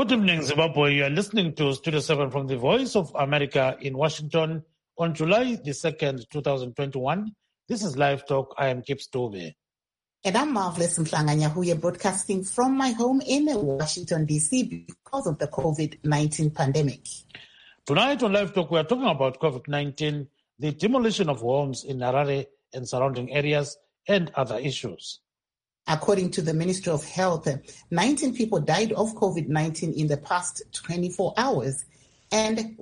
Good evening, Zimbabwe. You are listening to Studio 7 from the Voice of America in Washington on July the 2nd, 2021. This is Live Talk. I am Kip Stove. And I'm Marvelous Mhlanga-Nyahuye, broadcasting from my home in Washington, D.C. because of the COVID-19 pandemic. Tonight on Live Talk, we are talking about COVID-19, the demolition of homes in Harare and surrounding areas, and other issues. According to the Ministry of Health, 19 people died of COVID-19 in the past 24 hours, and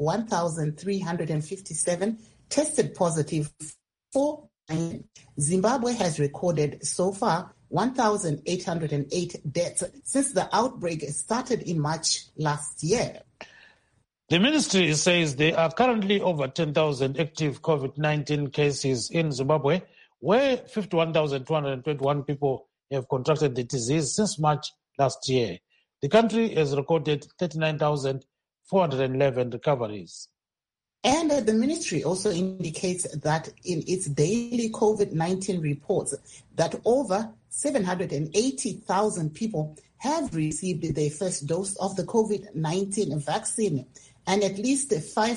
1,357 tested positive for. Zimbabwe has recorded so far 1,808 deaths since the outbreak started in March last year. The ministry says there are currently over 10,000 active COVID-19 cases in Zimbabwe, where 51,221 people have contracted the disease since March last year. The country has recorded 39,411 recoveries. And the ministry also indicates that in its daily COVID-19 reports that over 780,000 people have received their first dose of the COVID-19 vaccine, and at least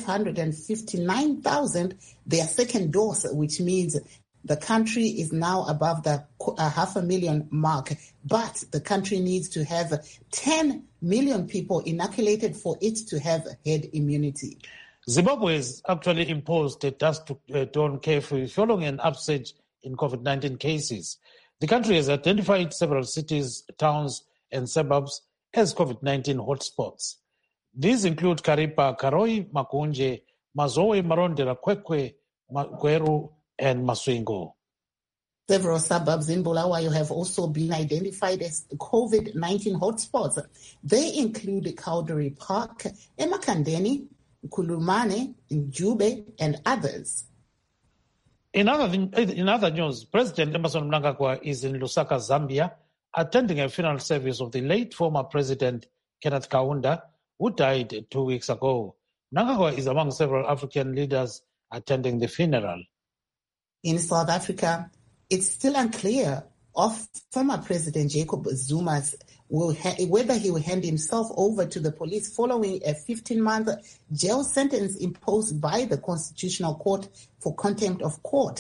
559,000 their second dose, which means the country is now above the 500,000 mark, but the country needs to have 10 million people inoculated for it to have herd immunity. Zimbabwe has actually imposed a dusk-to-dawn curfew following an upsurge in COVID-19 cases. The country has identified several cities, towns, and suburbs as COVID-19 hotspots. These include Karipa, Karoi, Makunje, Mazowe, Marondera, Kwekwe, Gweru, and Maswingo. Several suburbs in Bulawayo have also been identified as COVID-19 hotspots. They include Cowdery Park, Emakandeni, Kulumane, Njube, and others. In other news, President Emmerson Mnangagwa is in Lusaka, Zambia, attending a funeral service of the late former President Kenneth Kaunda, who died 2 weeks ago. Mnangagwa is among several African leaders attending the funeral. In South Africa, it's still unclear of former President Jacob Zuma's whether he will hand himself over to the police following a 15-month jail sentence imposed by the Constitutional Court for contempt of court.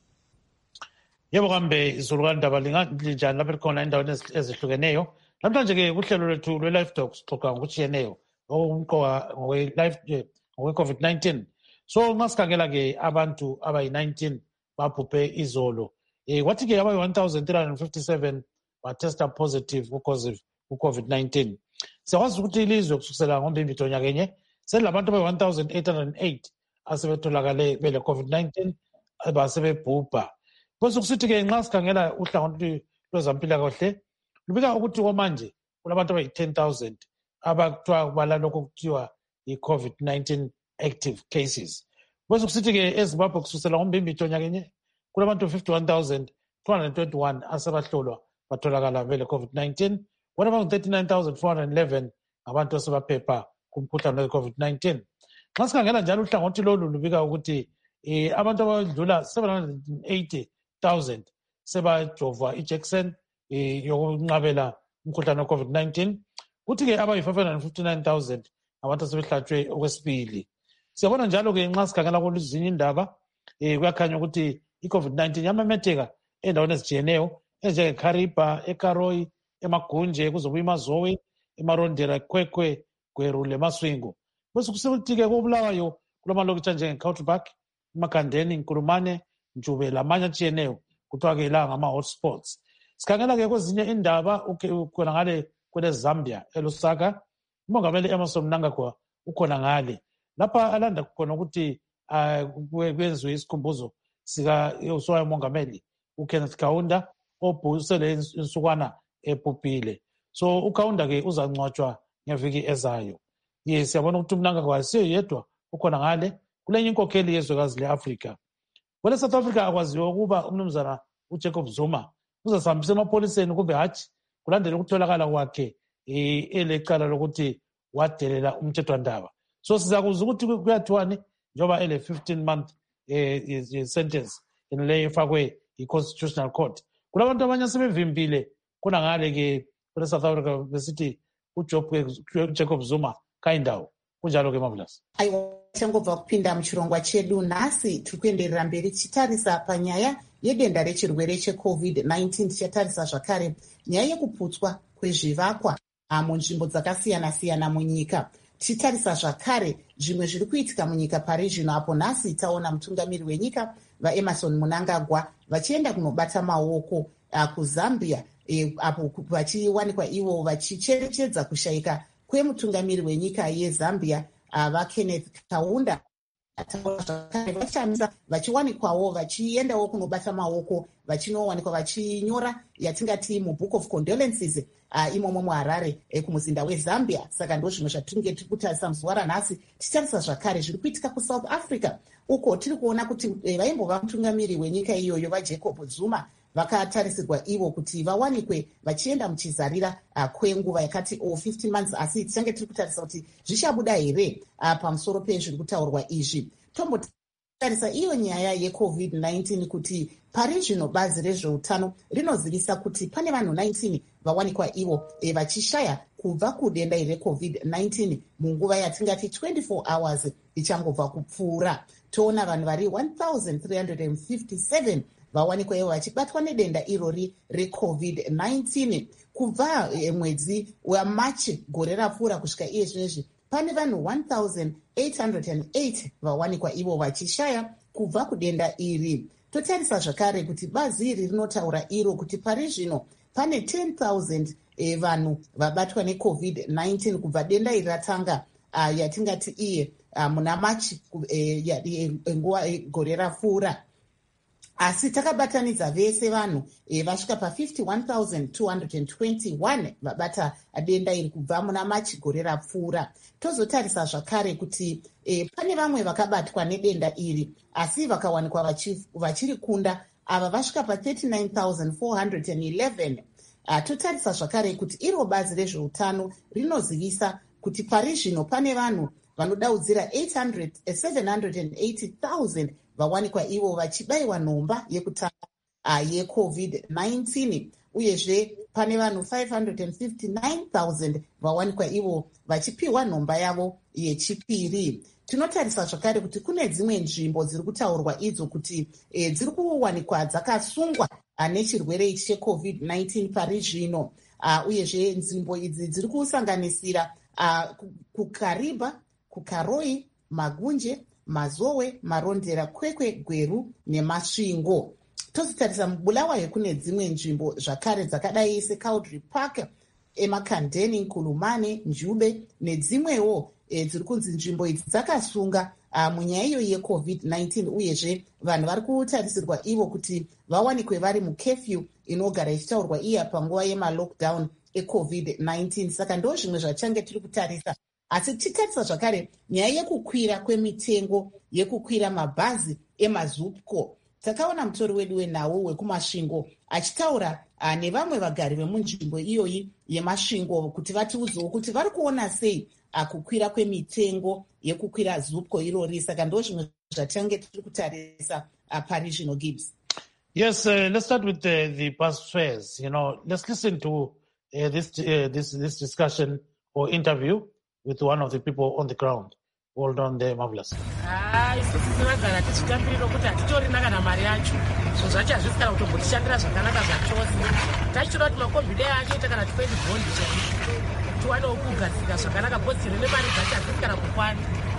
Yebo kambe izulukandaba linjani lapha khona endaweni ezihlukeneyo. Namhlanje ke kuhlelo lwethu lwe-Live Talk sixoxa ngokutshiyeneyo okumqoka ngokwe-COVID-19. So nxa sikhangela ke abantu abayi-19 babhubhe izolo. Kwathi ke abayi-1,357 batesta positive ku-COVID-19. Siyakwazi ukuthi ilizwe kusukela ngoMbimbithi onyaka enye selilabantu abayi-1,808 asebetholakale bele-COVID-19 basebebhubha. Kwesekusithi ke nxa sikhangela uhlangothi lwezempilakahle lubika ukuthi kwamanje kulabantu abayi-10,000 abakuthiwa kubala lokho kuthiwa yi-COVID-19 active cases. Kwesekusithi ke eZimbabwe kusukela ngoMbimbithi onyaka enye kulabantu 51,221 asebahlolwa batholakala vele COVID-19. What about 39,411 abantu asebaphepha kumkhuhlane we-COVID-19? Nxa sikhangela njalo uhlangothi lolu lubika ukuthi abantu abadlula 780,000 sebajova ijekiseni yokunqabela umkhuhlane we-COVID-19. Kuthi-ke abayi-559,000 abantu asebehlatshwe okwesibili. Siyabona njalo-ke nxa sikhangela kwezinye indaba kuyakhanya ukuthi i-COVID-19 yamemetheka endaweni ezijiyeneyo enjengeKharipa, eKaroi, eMagunje, kuzobuya iMazowe, eMarondera, Kwekwe, Gweru leMaswingo. Kwesekusithi-ke koBulawayo kulamalokitshi anjenge-Cowdery Park, eMakandeni, Nkulumane, Njube lamanye atshiyeneyo kuthiwa-ke la ngama-hotspots. Sikhangela-ke kwezinye indaba khona ngale kwele-Zambia, eLusaka, umongameli Emmerson Mnangagwa ukhona ngale. Lapha alanda khona ukuthi kwenziwe isikhumbuzo sika-umongameli uKenneth Kaunda obhusele insukwana ebhubhile. So uKaunda-ke uzangcwatshwa ngeviki ezayo. Siyabona ukuthi uMnangagwa asiyo yedwa ukhona ngale kulenye inkokheli yezwekazi le-Afrika. Kwele South Africa akwaziwa ukuba umnumzana uJacob Zuma uzasihambisa emapoliseni kumbe hatshi kulandela ukutholakala kwakhe elecala lokuthi wadelela umthethwandaba. So sizakuzwa ukuthi kuyathiwani njengoba ele 15-month sentence leyo efakwe i-Constitutional Court. Kulabantu abanye sebevimbile khona ngale ke kwele South Africa besithi Jacob Zuma kaindawo. Kunjalo ke Marvelous. Aiwa, tichangobva kupinda muchirongwa chedu nhasi tiri kuenderera mberi tichitarisa panyaya yedenda rechirwere cheCovid-19. Tichatarisa zvakare nyaya yekuputswa kwezvivakwa munzvimbo dzakasiyana-siyana munyika. Tichitarisa zvakare zvimwe zviri kuitika munyika pari zvino, apo nhasi taona mutungamiri wenyika vaEmmerson Mnangagwa vachienda kunobata maoko kuZambia, apo vachiwanikwa ivo vachicherechedza kushayika kwemutungamiri wenyika yeZambia vaKenneth Kaunda. Vachamisa vachiwanikwawo vachiendawo kunobata maoko, vachinowanikwa vachinyora yatingati mubook of condolences imomo muHarare kumuzinda weZambia. Saka ndo zvimwe zvatinge tiri kutarisa muzuva ranhasi. Tichitarisa zvakare zviri kuitika kuSouth Africa, uko tiri kuona kuti vaimbova mutungamiri wenyika iyoyo vaJacob Zuma vakatarisirwa ivo kuti vawanikwe vachienda muchizarira kwenguva yakati 15 months, asi tichange tiri kutarisa kuti zvichabuda here pamusoro pezviri kutaurwa izvi. Tombotarisa iyo nyaya yeCovid-19 kuti pari zvino bazi rezveutano rinozivisa kuti pane vanhu 19 vawanikwa ivo vachishaya kubva kudenda reCovid-19 munguva yatingati 24 hours ichangobva kupfuura. Toona vanhu vari 1357 vawanikwa ivo vachibatwa nedenda irori reCovid-19 kubva mwedzi waMachi gore rapfuura kusvika iye zvinezvi. Pane vanhu 1808 vawanikwa ivo vachishaya kubva kudenda iri. Totarisa zvakare kuti bazi iri rinotaura iro kuti pari zvino pane 10,000 vanhu vabatwa neCovid-19 kubva denda iri ratanga yatingati iye muna Machi nguva gore rapfuura. Asi takabatanidza vese vanhu vasvika pa51,221 vabata denda iri kubva muna Machi gore rapfuura. Tozotarisa zvakare kuti pane vamwe vakabatwa nedenda iri asi vakawanikwa vachiri kunda, ava vasvika pa39,411. Totarisa zvakare kuti iro bazi rezveutano rinozivisa kuti pari zvino pane vanhu vanodaudzira 780,000 vawanikwa ivo vachibayiwa nhomba yekutanga yeCovid-19, uyezve pane vanhu 559,000 vawanikwa ivo vachipiwa nhomba yavo yechipiri. Tinotarisa zvakare kuti kune dzimwe nzvimbo dziri kutaurwa idzo kuti dziri kuwanikwa dzakasungwa nechirwere ichi cheCovid-19 pari zvino, uyezve nzvimbo idzi dziri kusanganisira kuKariba, kuKaroi, Magunje, Mazowe, Marondera, Kwekwe, Gweru neMasvingo. Tozotarisa muBulawayo kune dzimwe nzvimbo zvakare dzakadai seCaudry Park, eMakandeni, Nkulumane, Njube nedzimwewo dziri kunzi nzvimbo idzi dzakasunga munyaya iyo yeCovid-19, uyezve vanhu vari kutarisirwa ivo kuti vawanikwe vari mukefyu inogara ichitaurwa iya panguva yemalockdown eCovid-19. Saka ndo zvimwe zvachange tiri kutarisa. Asi titarisa zvakare nyaya yekukwira kwemitengo yekukwira mabhazi emazupco. Takaona mutori wedu weNhau wekuMasvingo achitaura nevamwe vagari vemunzvimbo iyoyi yeMasvingo kuti vatiudzewo kuti vari kuona sei kukwira kwemitengo yekukwira zupco irori. Saka ndo zvimwe zvatange tiri kutarisa pari zvino. Gibbs. Yes, let's start with the bus fares. Let's listen to this discussion or interview with one of the people on the ground. Hold on there, Marvelous. Isusu tinogara tichitambirira kuti hatitorina kana mari yacho, so zvacho hazvisina kutombotishandira zvakanaka zvachose. Tachitora kuti makombide acho kana tipendi bhondi tiwanewo kugadzika zvakanaka, bhozi rine mari dzacho hadzisi kana kukwana.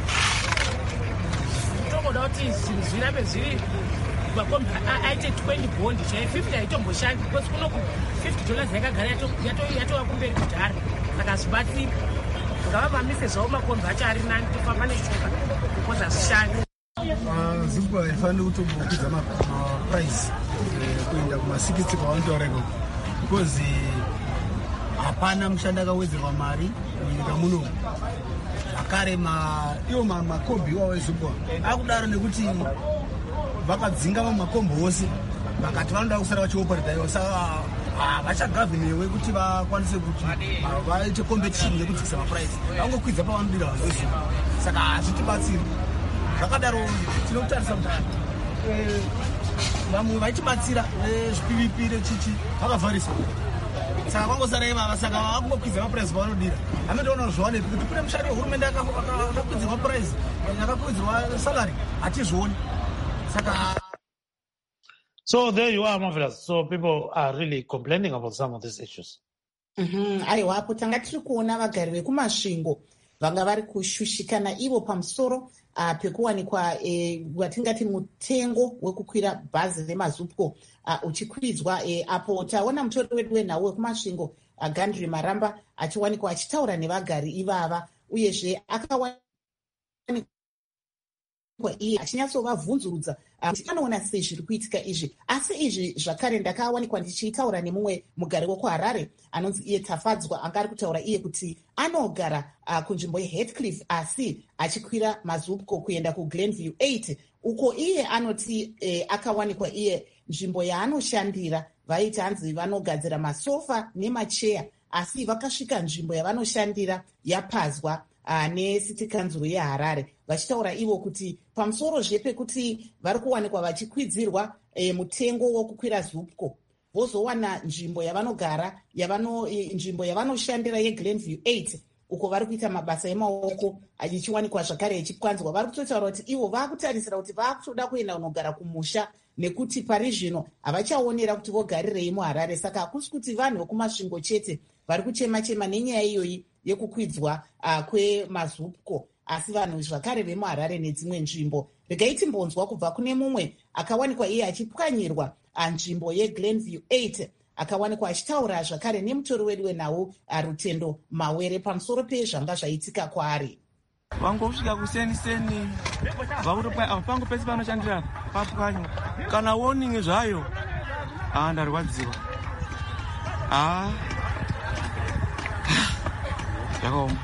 Togoda kuti zvinhu zvirambe zviri makombi aite 20 bhondi chai 50 haitomboshandi, because kunoku $50 yakagara yatova kumberi kudhara, saka zvibatsiri ngava mamise zvawo makombi acho ari nani tofamba neshuka because hazvishandi. Zupco haifaniri kutombokudza maprice kuenda kuma60 kwavantaureko, because hapana mushandi akawedzerwa mari munyika muno. Zvakare iwo makombi iwawo eZupco akudaro nekuti vakadzinga makombi ose vakati vanoda kusara vachiopereta iwo, saka vachagavhenewe kuti vakwanise kuti vaite competition yekudzikisa maprice, vangokwidza pavanodira vazoziva. Saka hazvitibatsiri. Zvakadaro tinotarisa kuti vamwe vaitibatsira zvipivipi rechichi vakavhariswa. saka kwangosara ivava saka vakungokwidza mapuraizi pavanodira hametoona zviwane kuti kune mushandi wehurumende akakwidzirwa puraizi akakwidzirwa salary hatizvioni saka. So there you are, Marvelous. So people are really complaining about some of these issues. Aiwapo tanga tiri kuona vagari vekumasvingo vanga vari kushushikana ivo pamusoro pekuwanikwa watingati mutengo wekukwira bhazi remazupco uchikwidzwa. Apo taona mutori wedu wenhau wekumasvingo Gandri Maramba achiwanikwa achitaura nevagari ivava, uyezve akawanikwa iye achinyatsovabvunzurudza kuti anoona sei zviri kuitika izvi. Asi izvi zvakare ndakawanikwa ndichitaura nemumwe mugari wekuharare anonzi iye Tafadzwa, anga ari kutaura iye kuti anogara kunzvimbo yeHeathcliff asi achikwira mazupco kuenda kuGlenview 8 uko iye anoti akawanikwa iye nzvimbo yaanoshandira vaiti hanzi vanogadzira masofa nemacheya, asi vakasvika nzvimbo yavanoshandira yapazwa necity council yeHarare, vachitaura ivo kuti pamusoro zvepekuti vari kuwanikwa vachikwidzirwa mutengo wokukwira zupco, vozowana nzvimbo yavanogara nzvimbo yavanoshandira yeGlenview 8 uko vari kuita mabasa emaoko achiwanikwa zvakare echikwanzwa. Vari kutotaura kuti ivo vaakutarisira kuti vaakutoda kuenda kunogara kumusha nekuti pari zvino havachaonera kuti vogarirei muHarare. Saka hakusi kuti vanhu vekumasvingo chete vari kuchema-chema nenyaya iyoyi yekukwidzwa kwemazupco, asi vanhu zvakare vemuHarare nedzimwe nzvimbo. Regai timbonzwa kubva kune mumwe akawanikwa iye achipwanyirwa nzvimbo yeGlenview 8 akawanikwa achitaura zvakare nemutori wedu wenhau Rutendo Mawere pamusoro pezvanga zvaitika kwaari. Vangosvika kuseni-seni vakuti pangu pese panoshandira papwanywa kana warning zvayo ndarwadziwa zvakaoma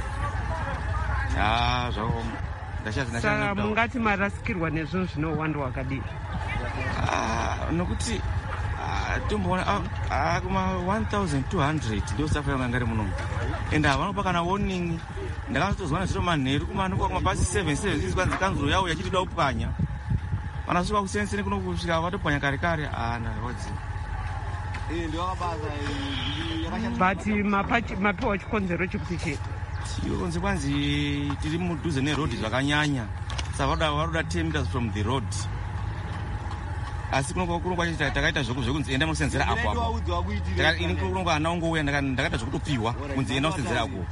zvakaoma. Saka mungati marasikirwa nezvo zvinowanda wakadii? Nokuti tomboona kuma 1200 ndio safa yanga ngari muno ende havanopa kana warning. Ndakatozwana zviro manheru kumanuka kumabhasi 7 kwanzi kanzuro yawo yachitida kupwanya vanasvika kusenseni kuno kusvika vatopwanya kare ndarwadziwa. But mapiwa chikonzero chekuti chii? Chikonze kwanzi tiri mudhuze neroad zvakanyanya saka varoda 10 meters from the road, asi kuno kwachita takaita zvekunzi enda munosenzera apo ini kuno kana ungouya ndakaita zvekutopiwa kunzi enda usenzera apo.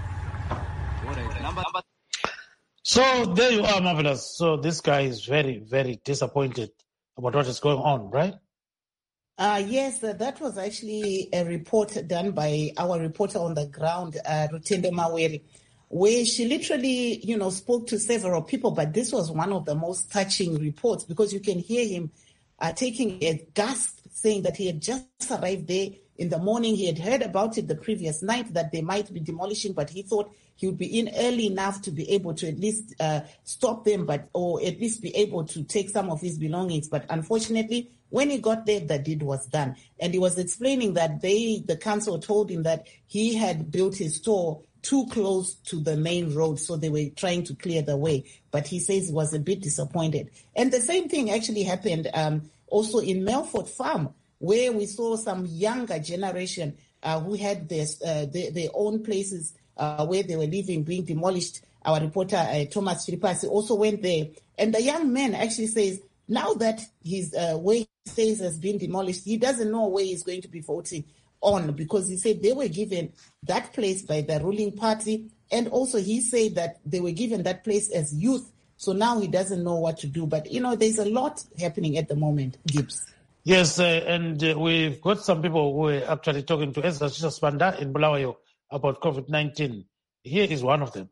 So there you are, Marvelous. So this guy is very, very disappointed about what is going on, right? Yes, that was actually a report done by our reporter on the ground, Rutendo Mawere, where she literally, spoke to several people, but this was one of the most touching reports because you can hear him taking a gasp, saying that he had just arrived there in the morning. He had heard about it the previous night that they might be demolishing, but he thought he would be in early enough to be able to at least stop them, or at least be able to take some of his belongings. But unfortunately, when he got there, the deed was done. And he was explaining that the council told him that he had built his store too close to the main road, so they were trying to clear the way. But he says he was a bit disappointed. And the same thing actually happened also in Melfort Farm, where we saw some younger generation who had their own places where they were living being demolished. Our reporter, Thomas Filipasi, also went there. And the young man actually says, now that his where he stays has been demolished, he doesn't know where he's going to be voting on, because he said they were given that place by the ruling party. And also he said that they were given that place as youth. So now he doesn't know what to do. But, there's a lot happening at the moment, Gibbs. Yes, and we've got some people who are actually talking to Ezra Spanda in Bulawayo about COVID-19. Here is one of them.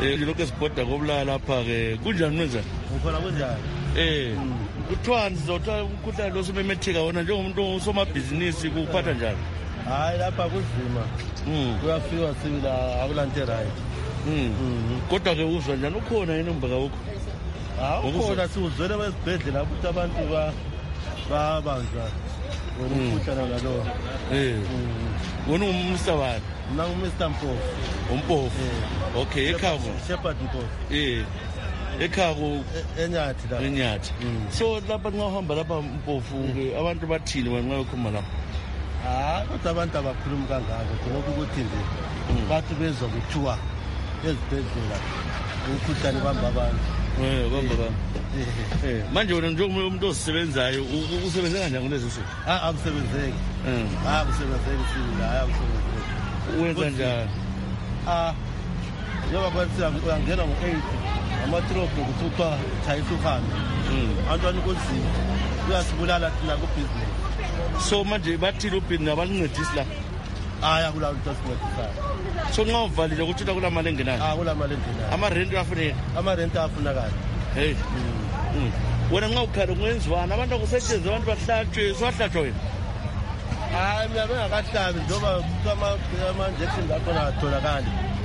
Kuthiwa ndizotha umkhuhlane lo somemetheka wona njengomuntu usomabhizinisi kuphatha njani? Hayi lapha kunzima. Kuyafika sibila akulanto right. Kodwa ke uzwa njani ukhona yini umbaka wakho? Ukhona siwuzwele kwesibhedlela ukuthi abantu babanjwa. Umkhuhlane nalo. Wona umsa wani? Mina uMr Mpofu. Umpofu. Okay, ekhabo. Shepherd Mpofu. Ekhabo enyathi la. Enyathi. So lapha nxa uhamba lapha Mpofu ke abantu bathini wena nxa ukhuluma lapha? Kodwa abantu abakhuluma kangako lokhu ukuthi nje bathi bezwa kuthiwa ezibhedlela umkhuhlane bamba abantu. Bamba abantu. Manje wena njengomuntu osebenzayo usebenza kanjani kulezi zinsuku? Akusebenzeki. Akusebenzeki sibila, akusebenzeki. Wenza njani? Njengoba bathi uyangena ngo-8 amatrobho kuthiwa chayisa uhambe. Antwana kunzima. Kuyasibulala thina kubhizinesi. So manje bathile ubhini abalincedisi la? Akula lutho asincedisayo. So nxa uvalile ukuthi kula mali engenayo? Kula mali engenayo. Amarenti afuneka? Amarenti afunakala. Hey. Wena nxa ukhala kungenziwana abantu akusetshenzwe abantu bahlatshwe swahlatshwa wena? Mina bengakahlabi njengoba ama-injection akhona atholakali.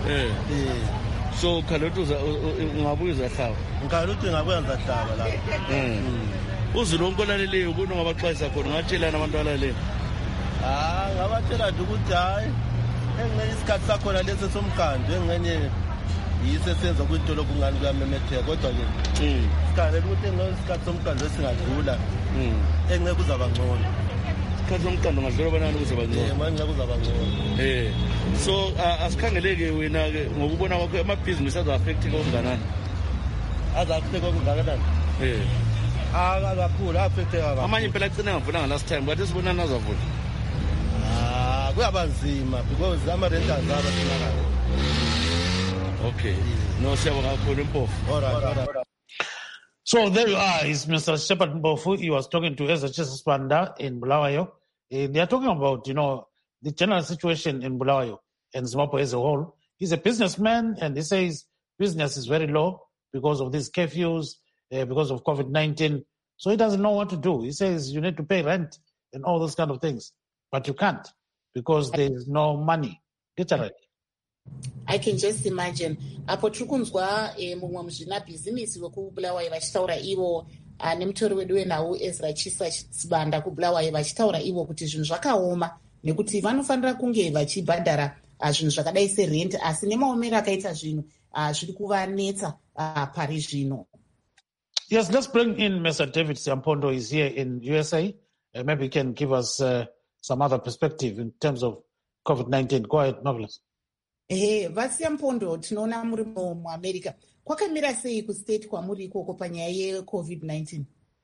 So ukhala ukuthi ungabuye uzahlaba? Ngikhala ukuthi ngabuya ngizahlaba la. Uzulu wonke olaleleyo ubona ungabaxwayisa khona ungatshelana abantu abalaleleyo? Ngabatshela nje ukuthi hayi engenye isikhathi sakhona lesi somkhandlo engenye yiso esenza ukuthi lokhu ngani kuyamemetheka kodwa-ke sikhalela ukuthi isikhathi somkhandlo esingadlula engeke uzaba ngcono. Isikhathi somkhandlo ngadlula banani kuzaba ngcono? Manje kuzaba ngcono. So asikhangeleke wena-ke ngokubona kwakho amabhizinisi azo-affectika okunganani? Azo-affectika okungakanani? Kakhulu affecteka kakhulu. Amanye impela agcina ngavulanga last time but sibonani azavula. Kuyaba nzima because ama-rentals abafunakala. Okay. No, siyabonga kakhulu Mpofu. All right. So there you are, is Mr. Shepard Mpofu. He was talking to SHS Spanda in Bulawayo. They are talking about, the general situation in Bulawayo and Zimbabwe as a whole. He's a businessman and he says business is very low because of these curfews, because of COVID-19. So he doesn't know what to do. He says you need to pay rent and all those kind of things. But you can't because there is no money. Literally. I can just imagine. Apo trukunzwa mumwe muzvinabhizinisi wekubulawayo vachitaura ivo nemutori wedu wenhau Ezra Chisa Sibanda kubulawayo vachitaura ivo kuti zvinhu zvakaoma nekuti vanofanira kunge vachibhadhara zvinhu zvakadai serent asi nemaomero akaita zvinhu zviri kuvanetsa pari zvino. Yes, let's bring in Mr. David Siampondo. He's here in USA. Maybe he can give us some other perspective in terms of COVID-19. Go ahead, Marvelous. Vasiampondo, tinoona muri muAmerica. Kwakamira sei kustate kwamuri ikoko panyaya yeCovid-19?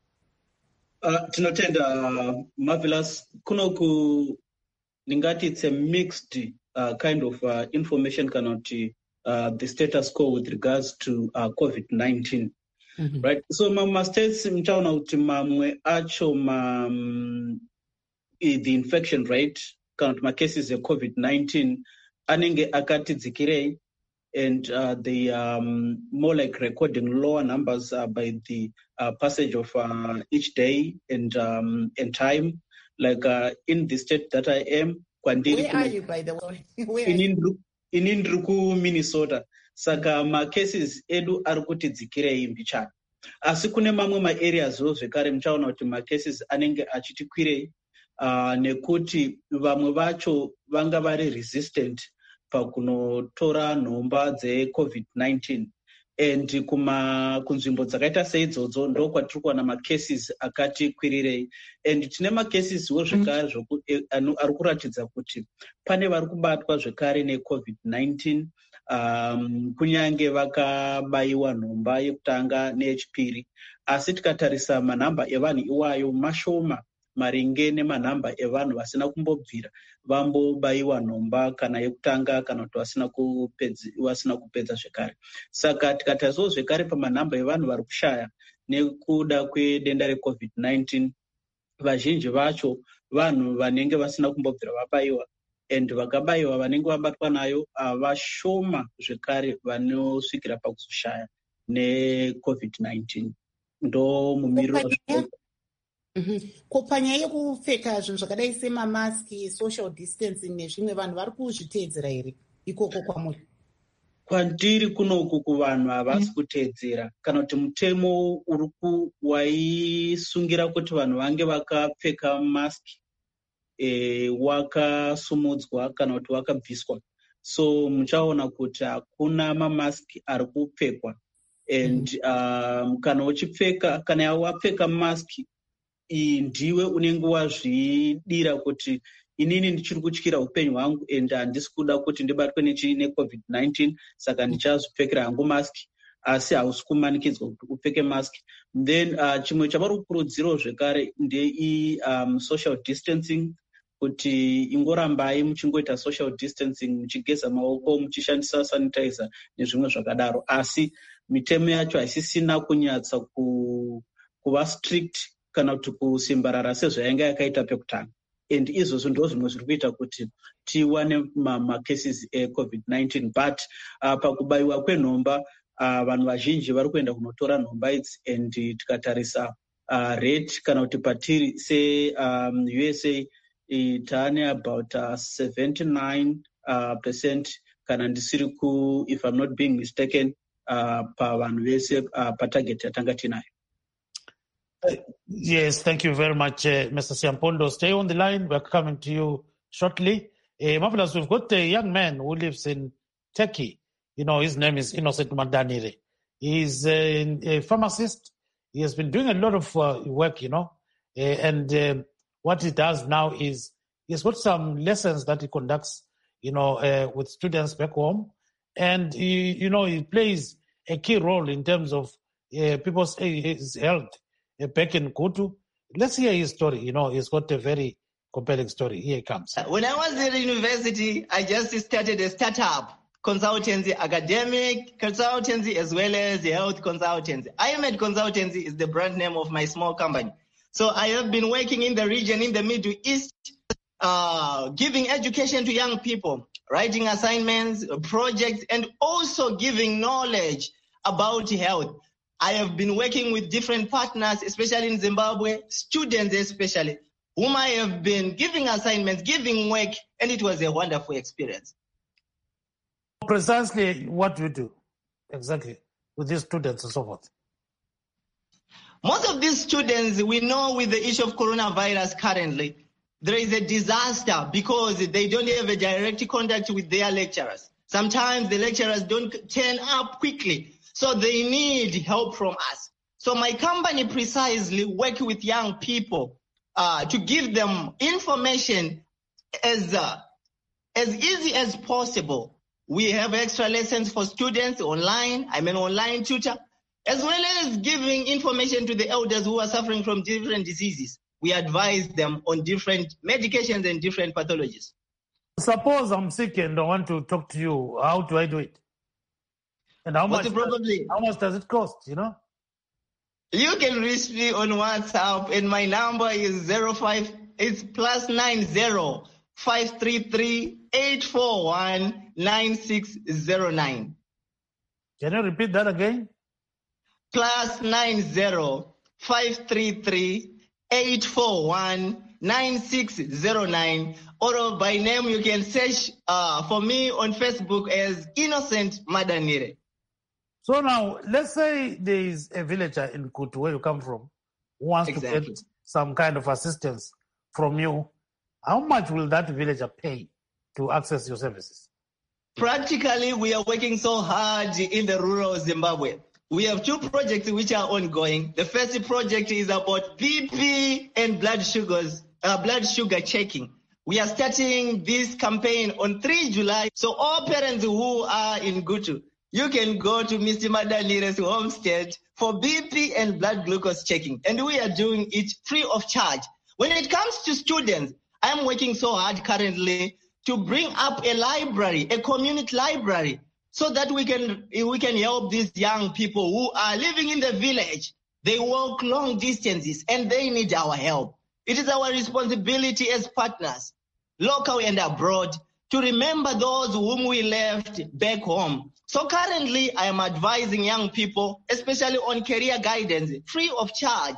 Tinotenda Marvelous. Kunoku ningati it's a mixed kind of information kanoti the status quo with regards to COVID-19. Right, so states mchaona kuti mamwe acho the infection rate kana kuti cases of COVID-19 anenge akati dzikirei and they more like recording lower numbers by the passage of each day and time, like in the state that I am. Where are you, by the way? In Indruku, Minnesota. Saka cases edu arikuti dzikirei mbichana. Asi kune mamwe areas zvekare muchaona kuti cases anenge achiti kwirei nekuti vamwe vacho vanga vari resistant pakunotora nhomba dzeCovid-19 and kunzvimbo dzakaita seidzodzo ndo kwatiri kuwana macases akati kwirirei and tine macases zvekare ari kuratidza kuti pane vari kubatwa zvekare neCovid-19 kunyange vakabayiwa nhomba yekutanga neyechipiri asi tikatarisa manhamba evanhu iwayo mashoma maringe nemanhamba evanhu vasina kumbobvira vambobayiwa nhomba kana yekutanga kana kuti vasina kupedza zvekare. Saka tikatarisawo zvekare pamanhamba evanhu vari kushaya nekuda kwedenda reCovid-19 vazhinji vacho vanhu vanenge vasina kumbobvira vabayiwa and vakabayiwa vanenge vabatwa nayo vashoma zvekare vanosvikira pakuzoshaya neCovid-19 ndo mumiro ko panyaya yekupfeka zvinhu zvakadai semamaski, social distancing nezvimwe vanhu vari kuzviteedzera here ikoko kwamuri? Kwandiri kunoku kuvanhu havasi kuteedzera kana kuti mutemo waisungira kuti vanhu vange vakapfeka maski wakasumudzwa kana kuti wakabviswa. So muchaona kuti hakuna mamaski ari kupfekwa and kana uchipfeka kana wapfeka maski ndiwe unenge wazvidira kuti inini ndichiri kutyira upenyu hwangu and handisi kuda kuti ndibatwe neCOVID-19, saka ndichazopfekera hangu mask, asi hausi kumanikidzwa kuti upfeke mask. Then chimwe chavari kukurudzirawo zvekare social distancing, kuti ingorambai muchingoita social distancing, muchigeza maoko, muchishandisa sanitizer nezvimwe zvakadaro. Asi mitemo yacho haisisina kunyatsa kuva strict kana kuti kusimbarara sezvainga yakaita pekutanga. And izvozvo ndo zvimwe zviri kuita kuti tiwane macases eCOVID-19. But pakubayiwa kwenhomba, vanhu vazhinji vari kuenda kunotora nhomba idzi, and tikatarisa rate kana kuti patiri USA taane about 79% kana ndisiri if I'm not being mistaken, pavanhu vese patarget yatanga tinayo. Yes, thank you very much, Mr. Siampondo. Stay on the line. We're coming to you shortly. Marvelous, we've got a young man who lives in Turkey. His name is Innocent Madanire. He's a pharmacist. He has been doing a lot of work, and what he does now is he's got some lessons that he conducts, with students back home. And, he plays a key role in terms of people's health back in Kutu. Let's hear his story. He's got a very compelling story. Here he comes. When I was at university, I just started a startup consultancy, academic consultancy, as well as health consultancy. IMED Consultancy is the brand name of my small company. So I have been working in the region, in the Middle East, giving education to young people, writing assignments, projects, and also giving knowledge about health. I have been working with different partners, especially in Zimbabwe, students especially, whom I have been giving assignments, giving work, and it was a wonderful experience. Precisely what do you do exactly with these students and so forth? Most of these students, we know with the issue of coronavirus currently, there is a disaster because they don't have a direct contact with their lecturers. Sometimes the lecturers don't turn up quickly, so they need help from us. So my company precisely works with young people to give them information as easy as possible. We have extra lessons for students online. I'm an online tutor, as well as giving information to the elders who are suffering from different diseases. We advise them on different medications and different pathologies. Suppose I'm sick and I want to talk to you. How do I do it? And how much does it cost, You can reach me on WhatsApp, and my number is +90 533 841 9609. Can you repeat that again? +90 533 841 9609. Or by name, you can search for me on Facebook as Innocent Madanire. So now, let's say there is a villager in Kutu, where you come from, who wants to get some kind of assistance from you. How much will that villager pay to access your services? Practically, we are working so hard in the rural Zimbabwe. We have two projects which are ongoing. The first project is about BP and blood sugar checking. We are starting this campaign on 3 July. So all parents who are in Gutu, you can go to Mr. Madanire's homestead for BP and blood glucose checking. And we are doing it free of charge. When it comes to students, I'm working so hard currently to bring up a library, a community library, so that we can help these young people who are living in the village. They walk long distances and they need our help. It is our responsibility as partners, local and abroad, to remember those whom we left back home. So currently, I am advising young people, especially on career guidance, free of charge.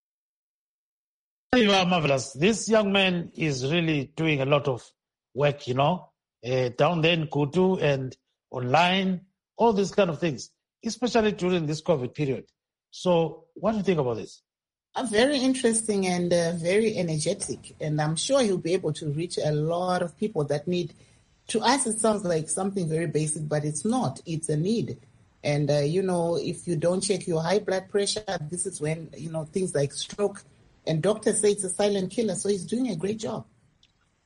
You are marvelous. This young man is really doing a lot of work, down there in Kutu and online, all these kind of things, especially during this COVID period. So what do you think about this? Very interesting and very energetic. And I'm sure he'll be able to reach a lot of people that need. To us, it sounds like something very basic, but it's not. It's a need. And, if you don't check your high blood pressure, this is when, things like stroke. And doctors say it's a silent killer, so he's doing a great job.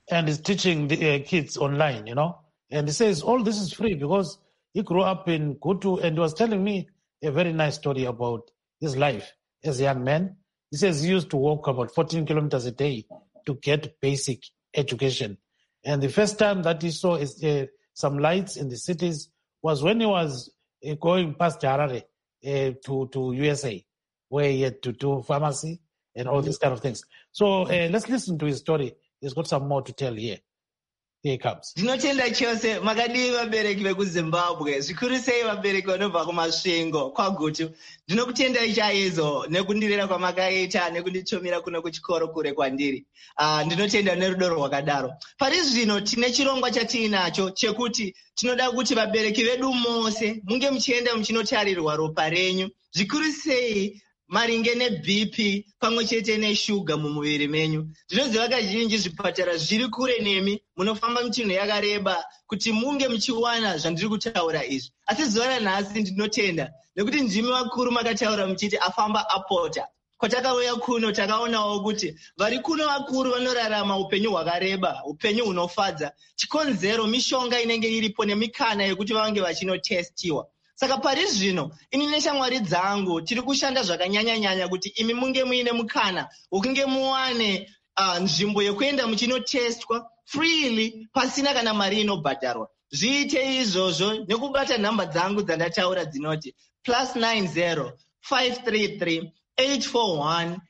and is teaching the kids online, And he says all this is free because he grew up in Kutu, and he was telling me a very nice story about his life as a young man. He says he used to walk about 14 kilometers a day to get basic education. And the first time that he saw some lights in the cities was when he was going past Harare to USA, where he had to do pharmacy and all these kind of things. So let's listen to his story. He's got some more to tell here. Here he comes. Ndinotenda chose makadivi vabereki vekuzimbabwe zvikuru sei vabereki vanobva kumasvingo kwagutu. Ndinokutendai chaizvo nekundirera kwamakaita nekunditshomera kuno kuchikoro kure kwandiri. Ndinotenda nerudo rwakadaro. Pari zvino tine chirongwa chatiinacho chekuti tinoda kuti vabereki vedu mose munge muchienda muchinotarirwa ropa renyu. Zvikuru sei maringe neBP pamwe chete neshuga mumuviri menyu. Zvinoziva kazhinji zvipatara zviri kure nemi munofamba mitinho yakareba kuti munge muchiwana zvandiri kutaura izvi. Asi zuva ranhasi ndinotenda nekuti ndimi vakuru makataura muchiti afamba apota. Kwatakauya kuno takaonawo kuti vari kuno vakuru vanorarama upenyu hwakareba, upenyu hunofadza. Chikonzero mishonga inenge iripo nemikana yekuti vange vachinotestiwa. Saka pari zvino ini neshamwari dzangu tiri kushanda zvakanyanya-nyanya kuti imi munge muine mukana wokunge muwane nzvimbo yekuenda muchinotestwa freely pasina kana mari inobhadharwa. Zviite izvozvo nekubata nhamba dzangu dzandataura dzinoti +90 533 841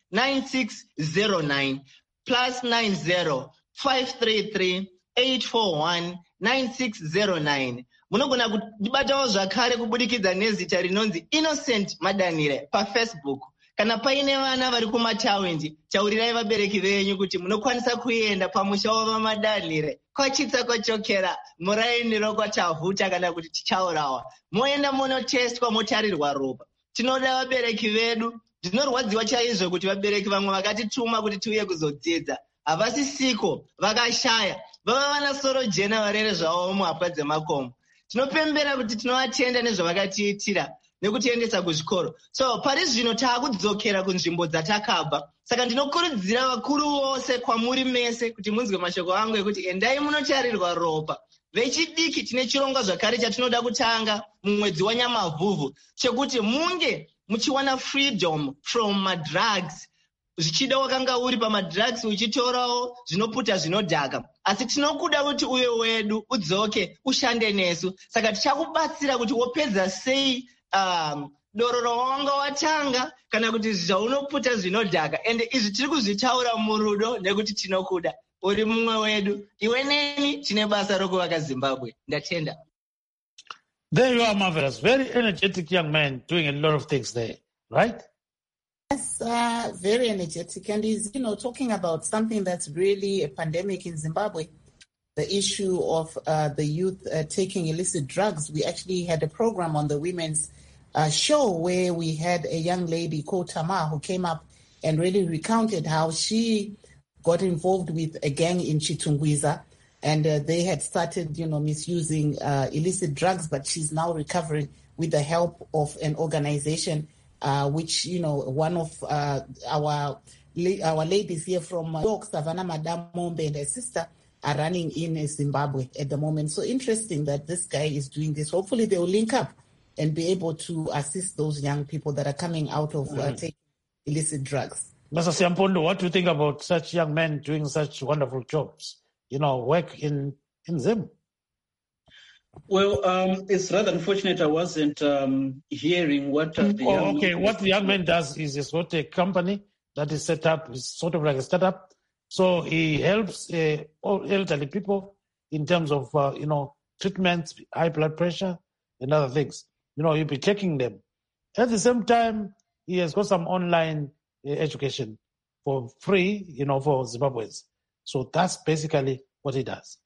9609 +90 533 841 9609. Munogona kudibatawo zvakare kubudikidza nezita rinonzi Innocent Madanire paFacebook. Kana paine vana vari kumataundi, taurirai vabereki venyu kuti munokwanisa kuenda pamusha wavaMadanire kwachitsa kwachokera murainiro kwatahuta kana kuti tichaurawa. Moenda munotestwa motarirwa ropa. Tinoda vabereki vedu. Ndinorwadziwa chaizvo kuti vabereki vamwe vakatituma kuti tiuye kuzodzidza havasisiko, vakashaya, vava vana soro jena varere zvavo muhapwa dzemakomo. Tinopembera kuti tinovatenda nezvavakatiitira nekutiendesa kuzvikoro. So pari zvino taakudzokera kunzvimbo dzatakabva. Saka ndinokurudzira vakuru vose kwamuri mese kuti munzwe mashoko angu ekuti endai munotarirwa ropa. Vechidiki tine chirongwa zvakare chatinoda kutanga mumwedzi waNyamavhuvhu chekuti munge muchiwana freedom from madrugs. Zvichida wakanga uri pamadrugs uchitorawo zvinoputa zvinodhaka. Asi tinokuda kuti uye wedu udzoke ushande nesu. Saka tichakubatsira kuti wopedza sei dororo wanga watanga kana kuti zvaunoputa zvinodhaka. Ende izvi tiri kuzvitaura murudo nekuti tinokuda. Uri mumwe wedu. Iwe neni tine basa rokuvaka Zimbabwe. Ndatenda. There you are, Marvelous. Very energetic young man doing a lot of things there, right? Yes, very energetic. And he's, talking about something that's really a pandemic in Zimbabwe, the issue of the youth taking illicit drugs. We actually had a program on the women's show where we had a young lady called Tamar who came up and really recounted how she got involved with a gang in Chitungwiza. And they had started, misusing illicit drugs, but she's now recovering with the help of an organization, which, one of our ladies here from York, Savannah Madam Mombe and her sister are running in Zimbabwe at the moment. So interesting that this guy is doing this. Hopefully they will link up and be able to assist those young people that are coming out of taking illicit drugs. Mr. Siampondo, what do you think about such young men doing such wonderful jobs? Work in Zim? Well, it's rather unfortunate I wasn't hearing what the young man... What the young man does is he's got a company that is set up, it's sort of like a startup. So he helps all elderly people in terms of, treatments, high blood pressure, and other things. You'll be checking them. At the same time, he has got some online education for free, for Zimbabweans. So that's basically what he does.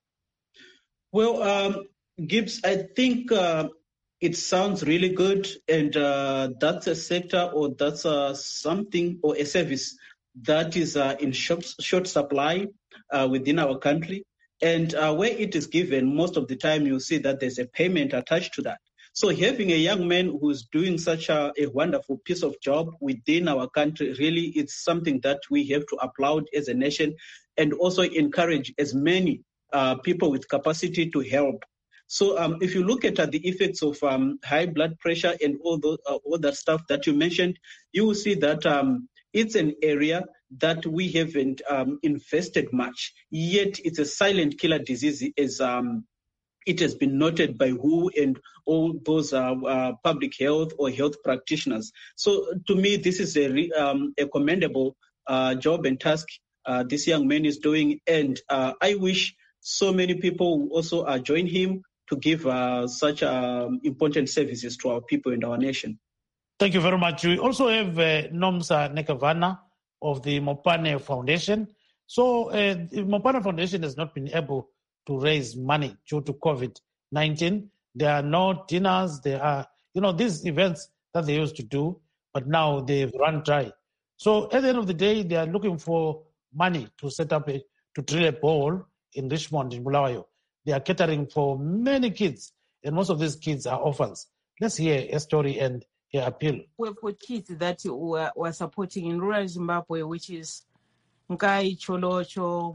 Well, Gibbs, I think it sounds really good, and that's a sector or that's something or a service that is in short supply within our country. And where it is given, most of the time you'll see that there's a payment attached to that. So having a young man who's doing such a wonderful piece of job within our country, really, it's something that we have to applaud as a nation and also encourage as many people with capacity to help. So if you look at the effects of high blood pressure and all that stuff that you mentioned, you will see that it's an area that we haven't invested much, yet it's a silent killer disease as it has been noted by WHO and all those public health or health practitioners. So to me, this is a commendable job and task this young man is doing. And I wish so many people will also join him to give such important services to our people and our nation. Thank you very much. We also have Nomsa Nekavana of the Mopane Foundation. So the Mopane Foundation has not been able to raise money due to COVID-19. There are no dinners. There are, these events that they used to do, but now they've run dry. So at the end of the day, they are looking for money to set up to drill a borehole in Richmond, in Bulawayo. They are catering for many kids, and most of these kids are orphans. Let's hear a story and hear appeal. We've got kids that we're supporting in rural Zimbabwe, which is Nkai, Cholocho,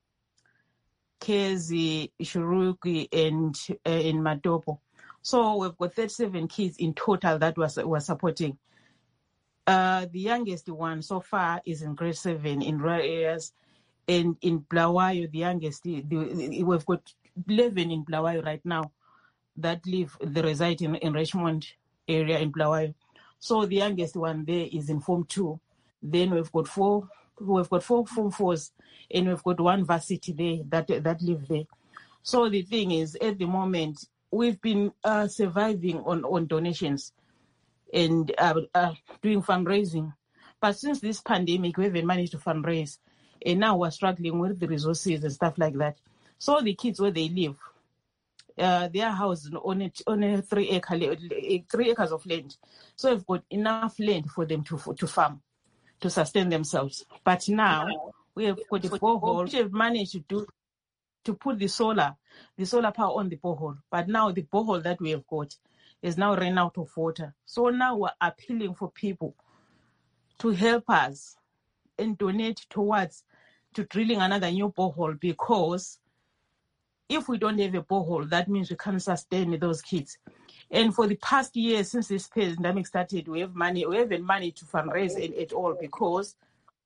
Kezi, Shuruki, and in Matopo. So we've got 37 kids in total that we're supporting. The youngest one so far is in grade 7 in rural areas. And in Bulawayo, the youngest, we've got 11 in Bulawayo right now that reside in Richmond area in Bulawayo. So the youngest one there is in Form 2. Then we've got four Form 4s, and we've got one varsity there that live there. So the thing is, at the moment, we've been surviving on donations and doing fundraising. But since this pandemic, we haven't managed to fundraise. And now we're struggling with the resources and stuff like that. So the kids where they live, they are housed on a 3 acres of land. So we've got enough land for them to farm, to sustain themselves. But now we have got a borehole, which have managed to put the solar power on the borehole. But now the borehole that we have got is now run out of water. So now we're appealing for people to help us and donate towards to drilling another new borehole, because if we don't have a borehole, that means we can't sustain those kids. And for the past year since this pandemic started, we haven't managed to fundraise at all, because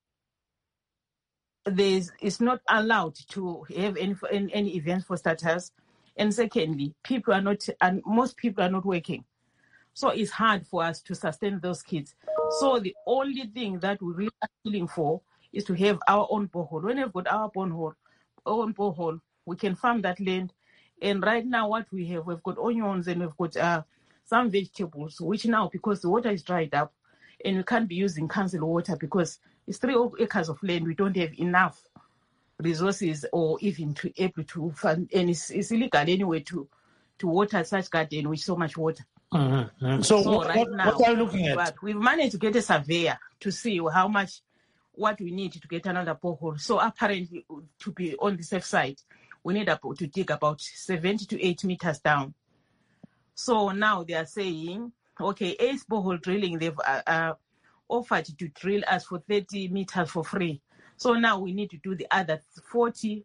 it's not allowed to have any events for starters. And secondly, most people are not working. So it's hard for us to sustain those kids. So the only thing that we're really appealing for is to have our own borehole. When we've got our own borehole, we can farm that land. And right now what we have, we've got onions and we've got some vegetables, which now, because the water is dried up and we can't be using council water because it's 3 acres of land, we don't have enough resources or even to able to fund. And it's illegal anyway to water such garden with so much water. Mm-hmm. So right now, what are you looking at? But we've managed to get a surveyor to see what we need to get another borehole. So apparently, to be on the safe side, we need to dig about 70 to 80 meters down. So now they are saying, okay, Ace Borehole Drilling, they've offered to drill us for 30 meters for free. So now we need to do the other 40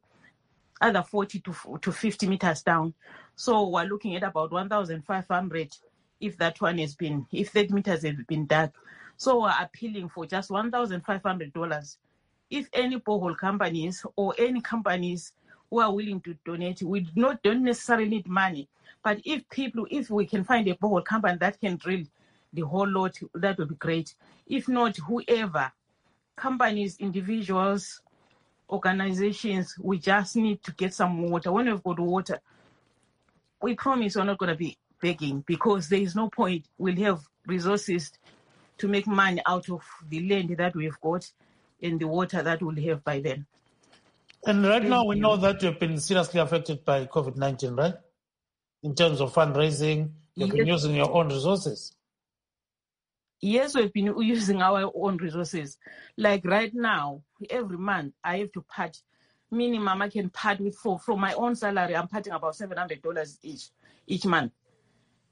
to 50 meters down. So we're looking at about 1,500 if 30 meters have been dug. So we're appealing for just $1,500. If any borehole companies or any companies who are willing to donate, we don't necessarily need money. But if we can find a borehole company that can drill the whole lot, that would be great. If not, whoever, companies, individuals, organizations, we just need to get some water. When we've got water, we promise we're not going to be begging, because there is no point. We'll have resources to make money out of the land that we've got and the water that we'll have by then. And right now we know that you've been seriously affected by COVID-19, right? In terms of fundraising, you've been using your own resources. Yes, we've been using our own resources. Like right now, every month I have to part. Minimum I can part with from my own salary. I'm parting about $700 each month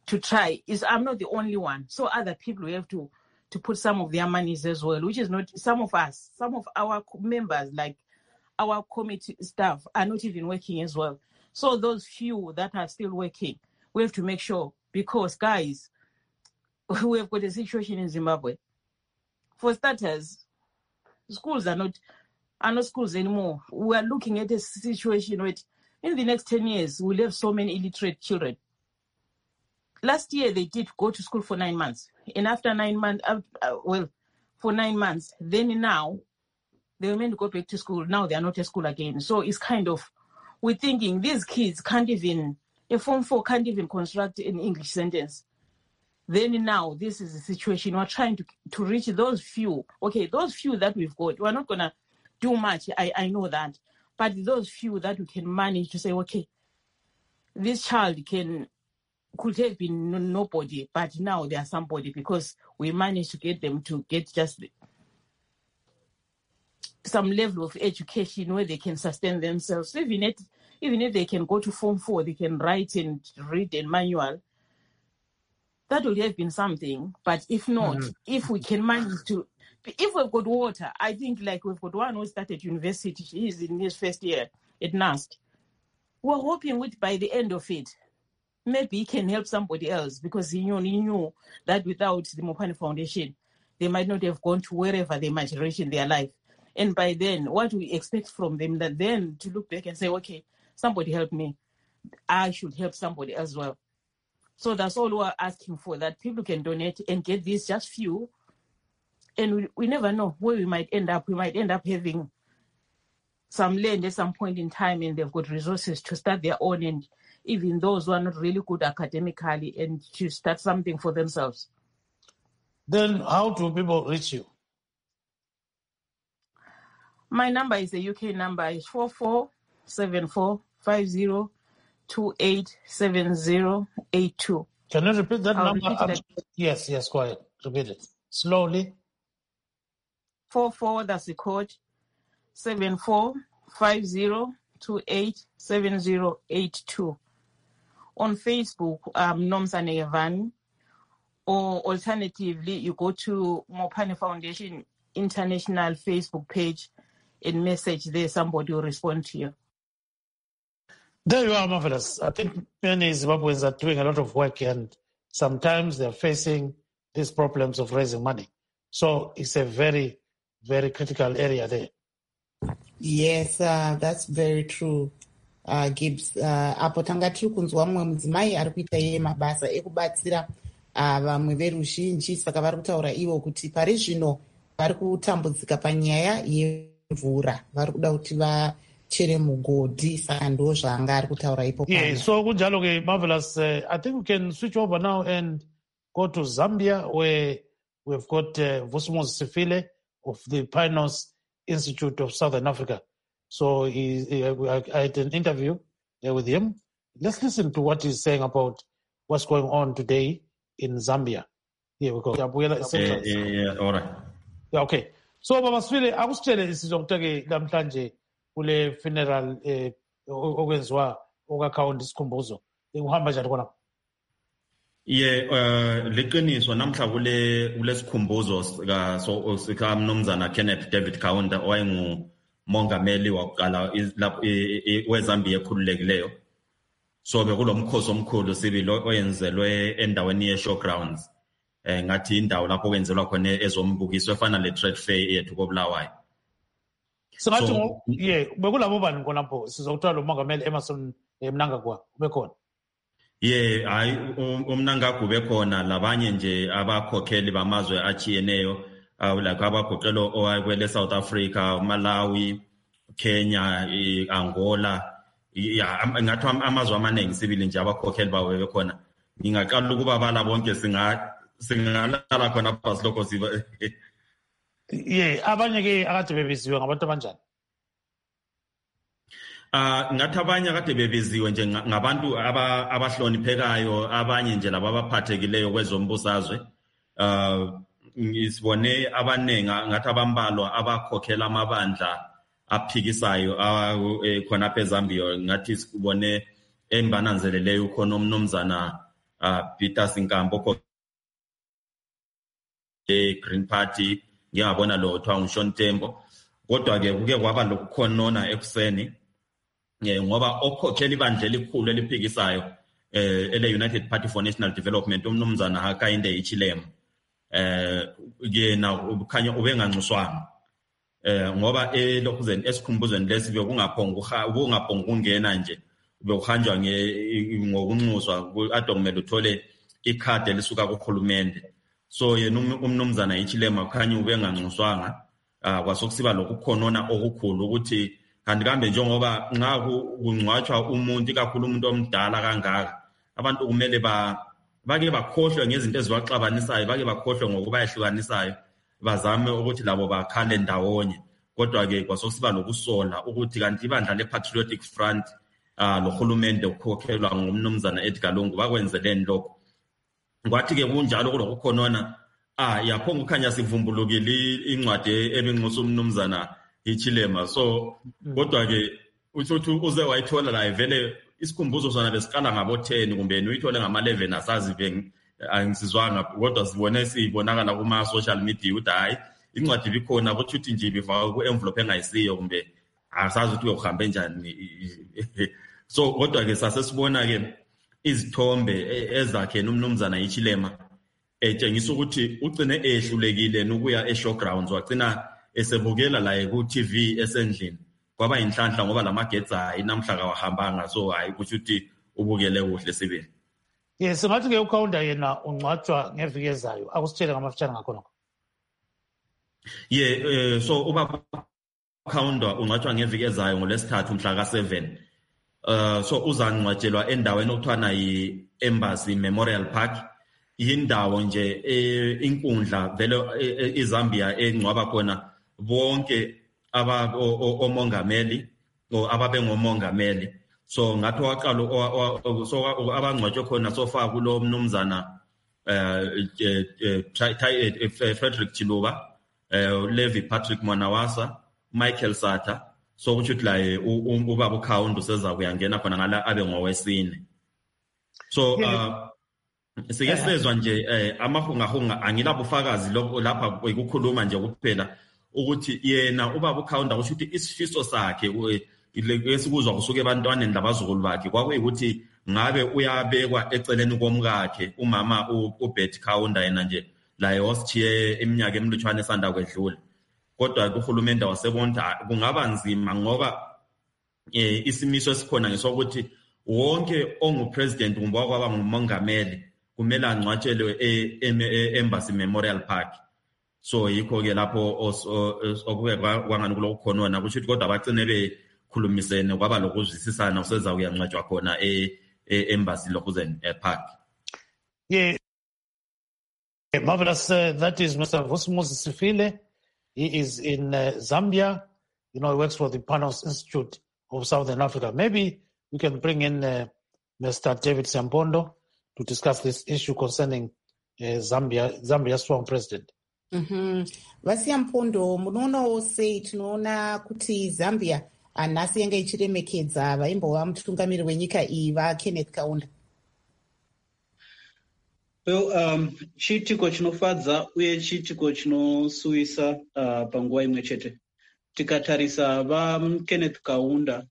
try. I'm not the only one. So other people have to put some of their monies as well, which is not some of our members, like our committee staff, are not even working as well. So those few that are still working, we have to make sure, because guys, we have got a situation in Zimbabwe. For starters, schools are not schools anymore. We are looking at a situation where in the next 10 years, we'll have so many illiterate children. Last year, they did go to school for 9 months. And after 9 months, for 9 months, then now, they were meant to go back to school. Now they are not at school again. So it's kind of, we're thinking these kids can't even, a Form 4 can't even construct an English sentence. Then now, this is the situation. We're trying to reach those few. Okay, those few that we've got, we're not going to do much. I know that. But those few that we can manage to say, okay, this child could have been nobody, but now they are somebody because we managed to get them to get just some level of education where they can sustain themselves. Even if they can go to Form 4, they can write and read and manual. That would have been something. But if not, if we can manage to, if we've got water, I think like we've got one who started university, he's in his first year at NAST. We're hoping by the end of it, maybe he can help somebody else, because he knew that without the Mopani Foundation, they might not have gone to wherever they might reach in their life. And by then, what we expect from them, that then to look back and say, okay, somebody helped me, I should help somebody as well. So that's all we're asking for, that people can donate and get these just few. And we never know where we might end up. We might end up having some land at some point in time, and they've got resources to start their own, and even those who are not really good academically, and to start something for themselves. Then how do people reach you? My number is the UK number, is 447450287082. Can you repeat that number? Repeat it. Yes, go ahead. Repeat it slowly. 44, that's the code, 7450287082. On Facebook, Nomzane Yevani, or alternatively, you go to Mopani Foundation International Facebook page and message there. Somebody will respond to you. There you are, marvelous. I think many Zimbabweans are doing a lot of work, and sometimes they're facing these problems of raising money. So it's a very, very critical area there. Yes, that's very true. Gibbs, apo tanga tiri kunzwa mumwe mudzimai ari kuita iye mabasa ekubatsira vamwe veruzhinji, saka vari kutaura ivo kuti pari zvino vari kutambudzika panyaya yemvura, vari kuda kuti vachere mugodhi, saka ndo zvaanga ari kutaura ipo. Yeah, so kunjalo ke marvelous. I think we can switch over now and go to Zambia, where we've got Vusimuzi Sifile of the Pinos Institute of Southern Africa. So I had an interview with him. Let's listen to what he's saying about what's going on today in Zambia. Here we go. Yeah, all right. Yeah, okay. So Baba Sifile, akusitshele isizokutake namhlanje kule funeral okwenziwa okakhawundi isikhumbuzo. Uhamba njani khona? Liqiniso namhla kule sikhumbuzo sika Mnumzana Kenneth David Kaunda owayengumongameli wakuqala weZambia ekhululekileyo. So bekulomkhosi omkhulu sibili oyenzelwe endaweni ye-showgrounds. Ngathi indawo lapho kwenzelwa khona ezombukiso efana le-trade fair yethu koBulawayo. Singathi bekulabo bani khonapho sizokuthola lo mongameli Emmerson Mnangagwa ubekhona. Hayi uMnangagwa ubekhona, labanye nje abakhokheli bamazwe achiyeneyo like abagoqela owakwele South Africa, Malawi, Kenya, Angola. Ngathi amazwe amaningi sibili nje abakhokheli bawo bekhona. Ngingaqala ukuba bala bonke singalala khona phasi lokho siba. Abanye ke akade bebiziwe ngabantu abanjani? Ngathi abanye akade bebiziwe nje ngabantu abahloniphekayo, abanye nje laba abaphathekileyo kwezombusazwe. Isibone abanengi ngathi abambalwa abakhokhela amabandla aphikisayo khona eZambia. Ngathi sibone embananzeleleyo khona uMnumzana Peter Sinkambo Green Party ngiyabona lo othiwa uShon Tembo. Kodwa ke kuke kwaba lokukhonona ekuseni ngoba okhokhela ibandla elikhulu eliphikisayo ele United Party for National Development umnumzana Hakainde Hichilema yena ukhanya ubenganxuswanga ngoba elokhuzeni esikhumbuzweni lesi bekungaphonga ukungena nje bekuhanjwa ngokunxuswa ade kumele uthole ikhadi elisuka kuhulumende. So yena umnumzana Hichilema ukhanya ubenganxuswanga kwasokusiba lokukhonona okukhulu ukuthi kanti kambe njengoba nxa kungcwatshwa umuntu kakhulu umuntu omdala kangaka abantu kumele bake bakhohlwe ngezinto eziwaxabanisayo bake bakhohlwe ngokuba ehlukanisayo bazame ukuthi labo bakhale ndawonye. Kodwa ke kwasokusiba lokusola ukuthi kanti ibandla lePatriotic Front lohulumende ukukhokhelwa ngumnumzana Edgar Lungu bakwenzeleni lokho. Kwathi ke kunjalo kulokukhonona yaphonga ukhanya sivumbulukile incwadi ebinxusa umnumzana Hichilema. So kodwa ke uthi uze wayithola la ivele isikhumbuzo sona lesikala ngabo 10 kumbe uyithole ngama 11 asazi angisizwanga kodwa sibonakala kuma social media ukuthi hayi incwadi ibikhona ukuthi uthi nje biva ku envelope engayisiyo kumbe asazi ukuthi uyohambe njani. So kodwa ke sasesibona ke izithombe ezakhe umnumzana Hichilema etshengisa ukuthi ugcine ehlulekile nokuya e-showgrounds wagcina esebukela la ku TV esendlini kwaba inhlanhla ngoba lamagetsi namhla kawahambanga. So hayi kusho ukuthi ubukele kuhle sibili. Yes, singathi ke uKaunda yena ungcwatshwa ngeviki ezayo akusitshele ngamafutshane ngakhona. So ubaba Kaunda ungcwatshwa ngeviki ezayo ngolesithathu mhla ka7. So uzangcwatshelwa endaweni okuthiwa yi-Embassy Memorial Park. Yindawo nje inkundla vele iZambia engcwaba khona bonke omongameli ababe ngomongameli. So ngathi waqala so abangcwatshwe khona sofa kulo mnumzana Frederick Chiluba, Levi Patrick Mwanawasa, Michael Sata. So ukuthi la ubaba uKhaunda useza kuyangena khona ngala abe ngowesine. So sike sezwe nje amahungahunga angilabufakazi lapha ukukhuluma nje kuphela ukuthi yena ubaba uKhaunda usho ukuthi isifiso sakhe esikuzwa kusuka ebantwaneni labazukulu bakhe kwakuyikuthi ngabe uyabekwa eceleni komkakhe umama uBetty Kaunda yena nje la wasithiye iminyaka emlutshwane esanda kwedlula. Kodwa uhulumende wasebona kungaba nzima ngoba isimiso esikhona ngesokuthi wonke ongupresident kumbe kwaba ngumongameli kumele angcwatshelwe e-Embassy Memorial Park. So yikho ke lapho okuke kwangani kulokukhonona kusho ukuthi kodwa abagcine bekhulumisene kwaba lokuzwisisana useza kuyangcwatshwa khona e-Embassy Lokuzen Park. Yeah, marvelous. That is Mr. Vusumuzi Sifile. He is in Zambia. He works for the Panos Institute of Southern Africa. Maybe we can bring in Mr. David Sampondo to discuss this issue concerning Zambia's former president. Vasyampondo, munoona sei tinoona kuti Zambia nhasi yanga ichiremekedza vaimbova mutungamiri wenyika iyi vaKenneth Kaunda. Chiitiko chinofadza uye chiitiko chinosuwisa panguva imwe chete. Tikatarisa vaKenneth Kaunda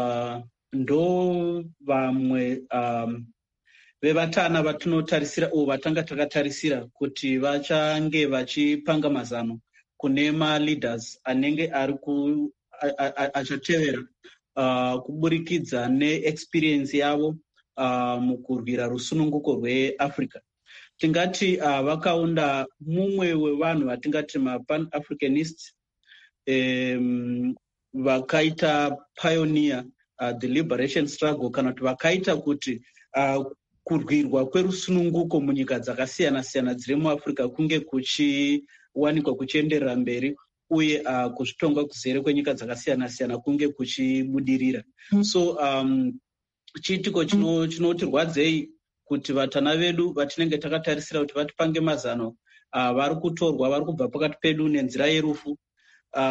ndo vamwe vevatana vatinotarisira vatanga takatarisira kuti vachange vachipanga mazano kune maleaders anenge achatevera kuburikidza neexperience yavo mukurwira rusununguko rweAfrica. Tingati vakaunda mumwe wevanhu vatingati mapan-Africanists vakaita pioneer the liberation struggle kana kuti vakaita kuti kurwirwa kwerusununguko munyika dzakasiyana-siyana dziri muAfrica kunge kuchiwanikwa kuchienderera mberi uye kuzvitonga kuzere kwenyika dzakasiyana-siyana kunge kuchibudirira. So chiitiko chinotirwadzei kuti vatana vedu vatinenge takatarisira kuti vatipange mazano vari kutorwa vari kubva pakati pedu nenzira yerufu.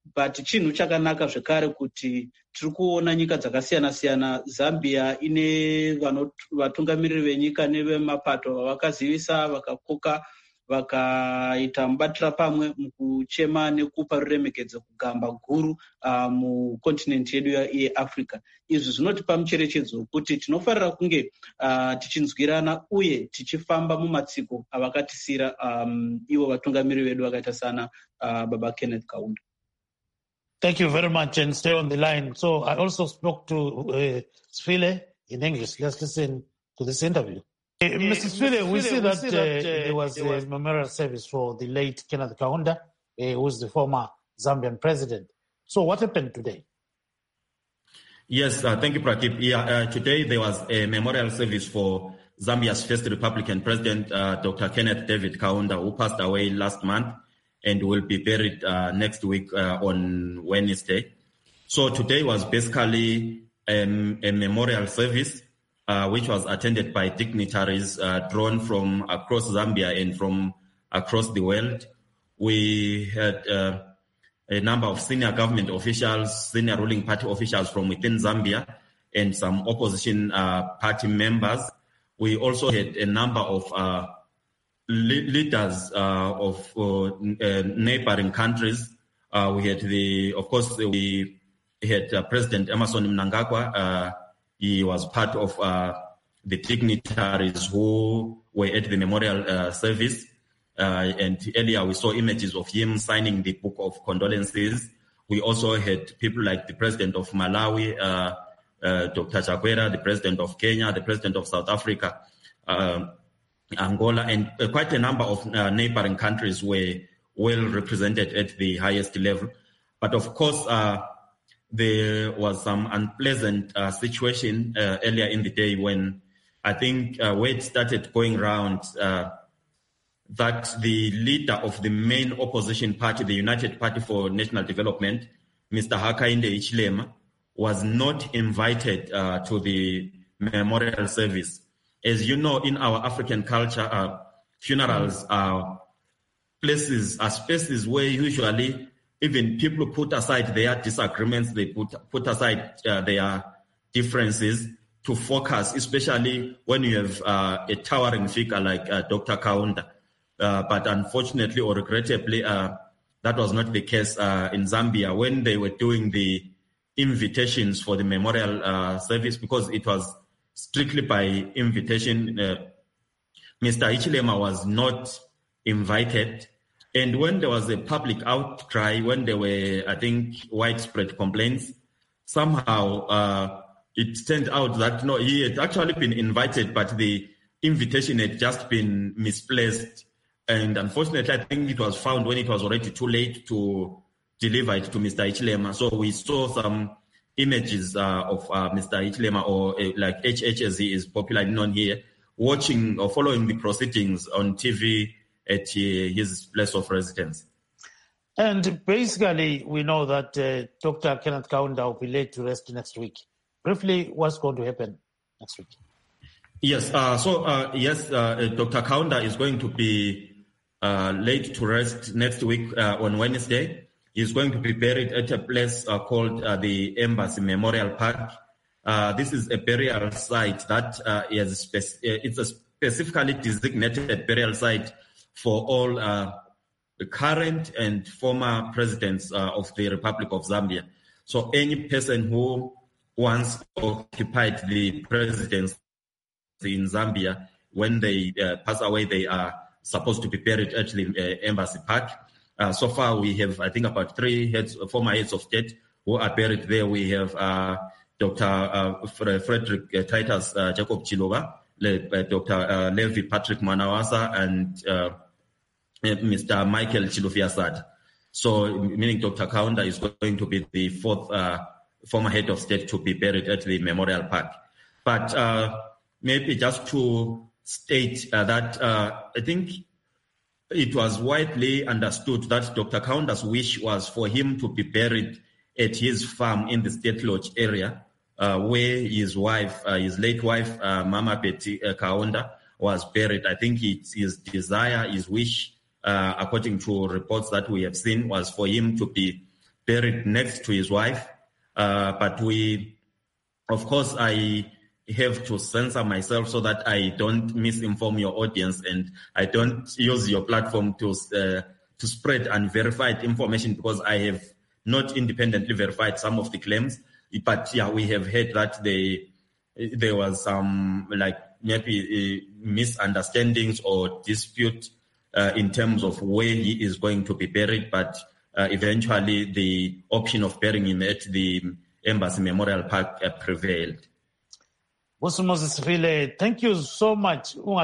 but chinhu chakanaka zvekare kuti tiri kuona nyika dzakasiyana-siyana. Zambia ine vatungamiriri venyika nevemapato vavakazivisa, vakakoka, vakaita mubatira pamwe mukuchema nekupa ruremekedzo kugamba guru mukontinenti yedu yeAfrica. Izvi zvinotipa mucherechedzo kuti tinofarira kunge tichinzwirana uye tichifamba mumatsiko avakatisira ivo vatungamiriri vedu vakaita sana Baba Kenneth Kaunda. Thank you very much, and stay on the line. So I also spoke to Sphile in English. Let's listen to this interview. Mr. Sphile, we see that there was a memorial service for the late Kenneth Kaunda, who was the former Zambian president. So what happened today? Yes, thank you, Pratip. Today there was a memorial service for Zambia's first Republican president, Dr. Kenneth David Kaunda, who passed away last month and will be buried next week on Wednesday. So today was basically a memorial service which was attended by dignitaries drawn from across Zambia and from across the world. We had a number of senior government officials, senior ruling party officials from within Zambia, and some opposition party members. We also had a number of leaders of neighboring countries. We had President Emmerson Mnangagwa. He was part of the dignitaries who were at the memorial service. And earlier we saw images of him signing the book of condolences. We also had people like the president of Malawi, Dr. Chakwera, the president of Kenya, the president of South Africa, Angola, and quite a number of neighboring countries were well represented at the highest level. But of course, there was some unpleasant situation earlier in the day when I think word started going around that the leader of the main opposition party, the United Party for National Development, Mr. Hakainde Hichilema, was not invited to the memorial service. As you know, in our African culture, funerals are spaces where usually even people put aside their disagreements, they put aside their differences to focus, especially when you have a towering figure like Dr. Kaunda. But unfortunately or regrettably, that was not the case in Zambia when they were doing the invitations for the memorial service, because it was strictly by invitation. Mr. Hichilema was not invited. And when there was a public outcry, when there were, I think, widespread complaints, somehow it turned out that no, he had actually been invited, but the invitation had just been misplaced. And unfortunately, I think it was found when it was already too late to deliver it to Mr. Hichilema. So we saw some images of Mr. Hichilema, or like HH as he is popularly known here, watching or following the proceedings on TV at his place of residence. And basically, we know that Dr. Kenneth Kaunda will be laid to rest next week. Briefly, what's going to happen next week? Yes, Dr. Kaunda is going to be laid to rest next week on Wednesday. He's going to be buried at a place called the Embassy Memorial Park. This is a burial site that it's a specifically designated burial site for all the current and former presidents of the Republic of Zambia. So any person who once occupied the presidency in Zambia, when they pass away, they are supposed to be buried at the Embassy Park. So far, we have, I think, about 3 former heads of state who are buried there. We have Dr. Frederick Titus Jacob Chiloba, Dr. Levi Patrick Manawasa, and Mr. Michael Chilufiasad. So, meaning Dr. Kaunda is going to be the 4th former head of state to be buried at the Memorial Park. But maybe just to state that I think it was widely understood that Dr. Kaunda's wish was for him to be buried at his farm in the State Lodge area, where his wife, his late wife, Mama Betty Kaunda, was buried. I think his desire, his wish, according to reports that we have seen, was for him to be buried next to his wife. But of course, I have to censor myself so that I don't misinform your audience and I don't use your platform to spread unverified information, because I have not independently verified some of the claims. But yeah, we have heard that there was some maybe misunderstandings or dispute in terms of where he is going to be buried. But eventually the option of burying him at the Embassy Memorial Park prevailed. Vusimuzi Sifile, thank you so much. So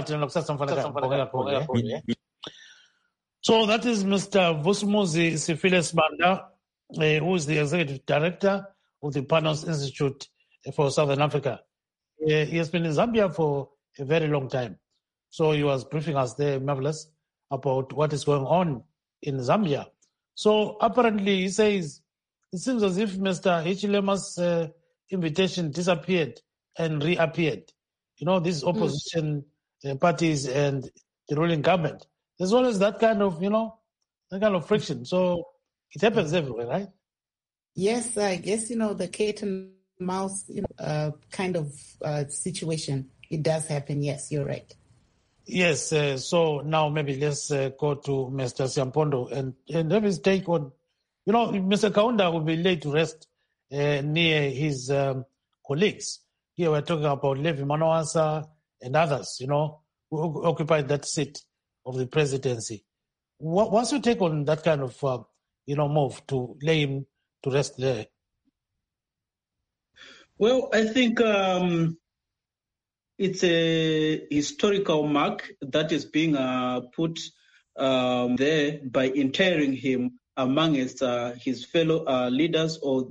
that is Mr. Vusimuzi Sifile Sibanda, who is the Executive Director of the Panos Institute for Southern Africa. He has been in Zambia for a very long time. So he was briefing us there, Marvelous, about what is going on in Zambia. So apparently he says, it seems as if Mr. Hichilema's invitation disappeared and reappeared. These opposition parties and the ruling government. There's always that kind of friction. So it happens everywhere, right? Yes, I guess, the cat and mouse kind of situation. It does happen. Yes, you're right. Yes. So now maybe let's go to Mr. Siampondo and have his take on, Mr. Kaunda will be laid to rest near his colleagues. Here we're talking about Levi Manoasa and others, who occupied that seat of the presidency. What's your take on that kind of, move to lay him to rest there? Well, I think it's a historical mark that is being put there by interring him amongst his fellow leaders or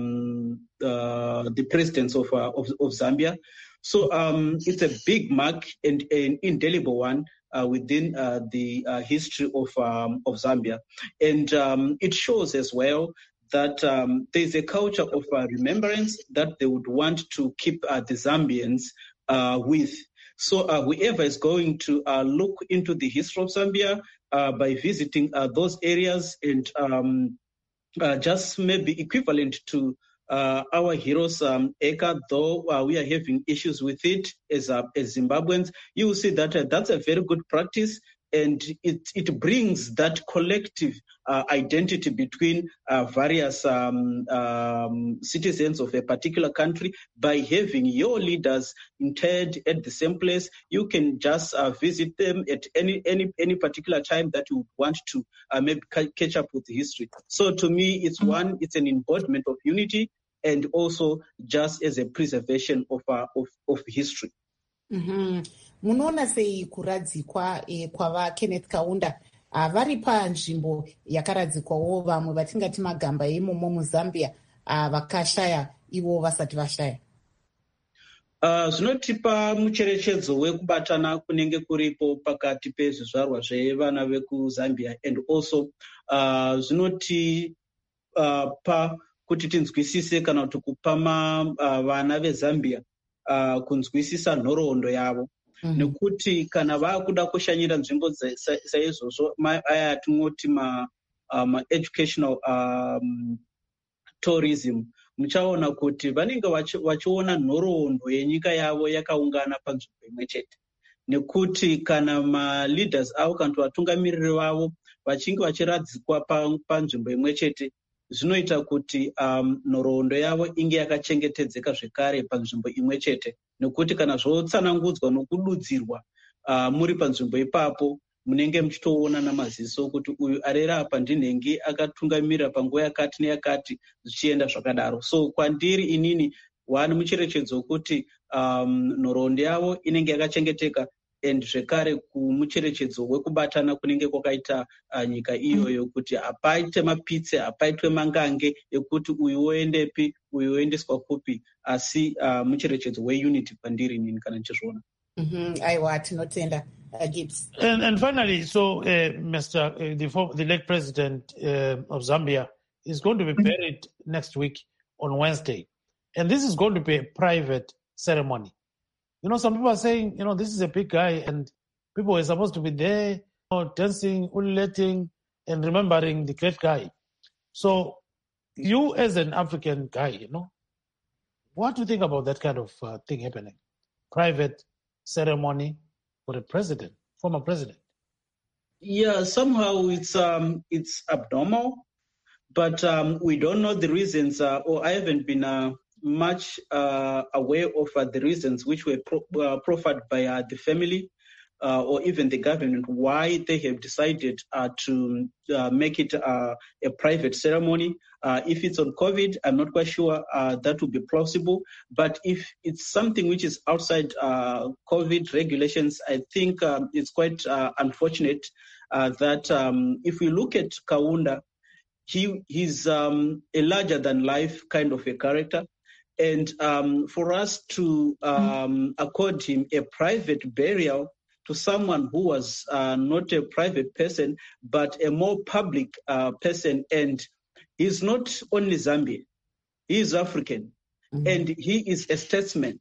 the presidents of Zambia. So it's a big mark and an indelible one within the history of Zambia. And it shows as well that there's a culture of remembrance that they would want to keep the Zambians with. So whoever is going to look into the history of Zambia by visiting those areas and just maybe equivalent to our heroes Eka, though we are having issues with it as Zimbabweans, you will see that that's a very good practice. And it brings that collective identity between various citizens of a particular country. By having your leaders interred at the same place, you can just visit them at any particular time that you want to maybe catch up with history. So to me, it's an embodiment of unity and also just as a preservation of history. Mm-hmm. Munoona sei kuradzikwa kwava Kenneth Kaunda vari panzvimbo yakaradzikwawo vamwe vatingati magamba imomo muZambia vakashaya ivo vasati vashaya? Zvinotipa mucherechedzo wekubatana kunenge kuripo pakati pezvizvarwa zvevana vekuZambia and also zvinotipa kuti tinzwisise kana kuti kupa vana veZambia kunzwisisa nhoroondo yavo. Nekuti kana vakuda kushanyira nzvimbo saizvozvo aya tinoti ma-educational tourism, muchaona kuti vanenge vachiona nhoroondo yenyika yavo yakaungana panzvimbo imwe chete. Nekuti kana ma-leaders avo kana kuti vatungamiriri vavo vachinge vachiradzikwa panzvimbo imwe chete, zvinoita kuti nhoroondo yavo inge yakachengetedzeka zvekare panzvimbo imwe chete. Nekuti kana zvotsanangudzwa nokududzirwa muri panzvimbo ipapo, munenge muchitoona namaziso kuti uyu arera apa ndinenge akatungamirira panguva yakati neyakati zvichienda zvakadaro. So kwandiri inini wani mucherechedzo wekuti nhoroondo yavo inenge yakachengeteka and zvekare kumucherechedzo wekubatana kunenge kwakaita nyika iyoyo, kuti hapaite mapitse, hapaitwe mangange ekuti uyu woendepi, uyu woendeswa kupi, asi mucherechedzo weunity kwandiri inini kana ndichizviona. Aiwa, tinotenda. Gibbs. And finally, so the late president of Zambia is going to be buried next week on Wednesday. And this is going to be a private ceremony. Some people are saying, this is a big guy and people are supposed to be there, dancing, ululating, and remembering the great guy. So you as an African guy, what do you think about that kind of thing happening? Private ceremony for a president, former president. Yeah, somehow it's abnormal, but we don't know the reasons, or I haven't been much aware of the reasons which were proffered by the family or even the government, why they have decided to make it a private ceremony. If it's on COVID, I'm not quite sure that would be plausible. But if it's something which is outside COVID regulations, I think it's quite unfortunate that if we look at Kaunda, he's a larger-than-life kind of a character. And for us to accord him a private burial to someone who was not a private person, but a more public person, and he's not only Zambian, he is African, and he is a statesman.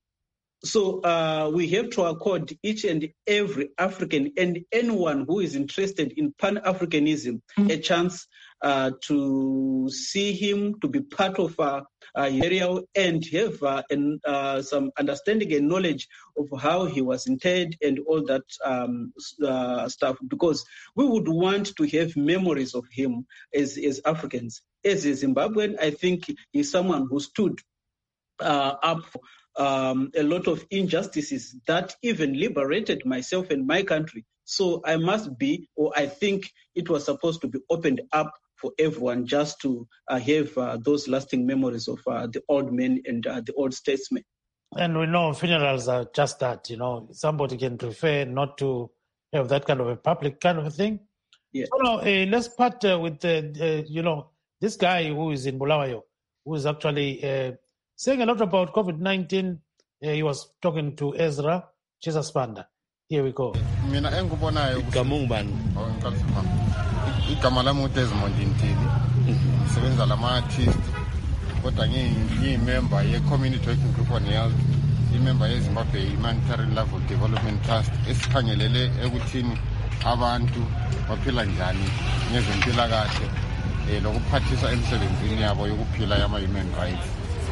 So we have to accord each and every African and anyone who is interested in Pan-Africanism a chance to see him, to be part of a burial, and have some understanding and knowledge of how he was interred and all that stuff, because we would want to have memories of him as Africans. As a Zimbabwean, I think he's someone who stood up for a lot of injustices that even liberated myself and my country. So I think it was supposed to be opened up for everyone just to have those lasting memories of the old men and the old statesmen. And we know funerals are just that, somebody can prefer not to have that kind of a public kind of a thing. Yeah. So now, let's part with, this guy who is in Bulawayo, who is actually saying a lot about COVID-19. He was talking to Ezra Chisaspanda. Here we go. Igama lami uDesmond Ntili ngisebenza lama-artist kodwa ngiyimember ye-community working group on health, imember ye-Zimbabwe Humanitarian Level Development Trust esikhangelele ekuthini abantu baphila njani ngezempilakahle lokuphathisa emsebenzini yabo yokuphila yama-human rights.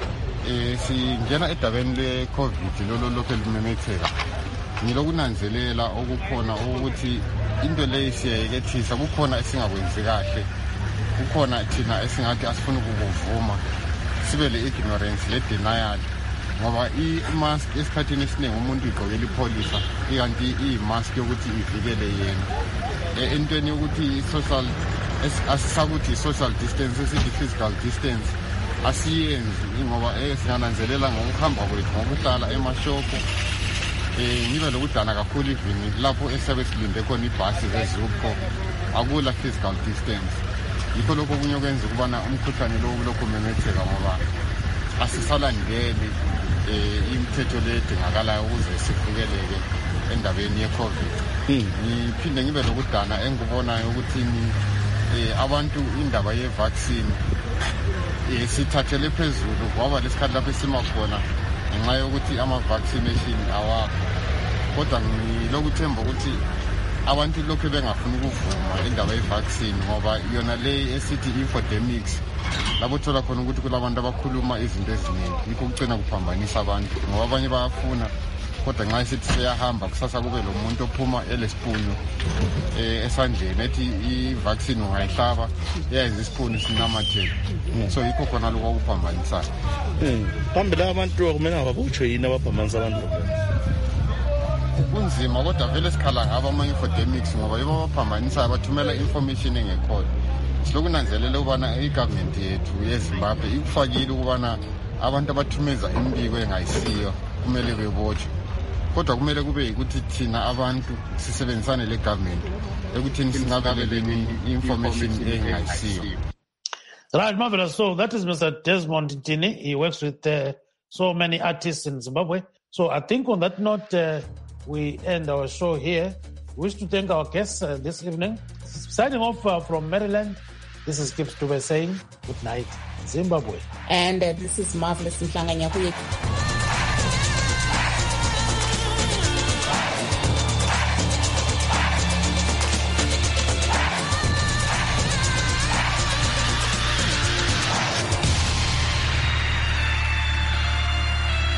Singena edabeni le-COVID lokhu elimemetheka, ngilokunanzelela okukhona ukuthi into leyo siyayekethisa, kukhona esingakwenzi kahle, kukhona thina esingathi asifuna ukuvuma, sibe le-ignorance, le-denial, ngoba i-mask esikhathini esiningi umuntu igqokela ipholisa, ikanti iyi-mask yokuthi ivikele yena. Entweni yokuthi asisakuthi i-social distance, esithi physical distance, asiyenzi ngoba singananzelela ngokuhamba kwethu, ngokuhlala emashopho, ngibe lokudana kakhulu even lapho esiyabe silinde khona ibhasi zezupho akula physical distance. Yikho lokho okunye okwenza ukubana umkhuhlane lokhu umemetheka, ngoba asisalandeli imithetho le edingakalayo ukuze sivikeleke endabeni ye-COVID. Ngiphinde ngibe lokudana engikubonayo ukuthi abantu indaba ye-vaccine sithathele phezulu ngoba lesikhathi lapho esima khona ngenxa yokuthi ama-vaccination awakho, kodwa ngilokuthemba ukuthi abantu lokhu bengafuni ukuvuma indaba ye-vaccine ngoba yona le esithi infodemics, lapho uthola khona ukuthi kulabantu abakhuluma izinto eziningi, yikho kucina kuphambanisa abantu ngoba abanye bayafuna, kodwa nxa esithi seyahamba kusasa kube lo muntu ophuma elesipunu esandleni ethi i-vaccine ungayihlaba yayenza isipunu sinamathele. So yikho khona lokho okuphambanisayo. Phambili abantu akumele ngababotshwe yini abaphambanisa abantu lokho? Kunzima kodwa vele sikhala ngabo ama-infodemics ngoba yibo abaphambanisayo, bathumela information engekhoyo. Silokunanzelela ukubana i-government yethu yeZimbabwe ikufakile ukubana abantu abathumeza imbiko engayisiyo kumele bebotshwe, kodwa kumele kube yikuthi thina abantu sisebenzisane le-government ekuthini singabeleleni information engayisiyo. Right, marvelous. So that is Mr. Desmond Ntini. He works with so many artists in Zimbabwe. So I think on that note, we end our show here. We wish to thank our guests this evening. Signing off from Maryland, this is Gibbs Dube saying good night, Zimbabwe. And this is Marvelous Mhlanga Nyahuye.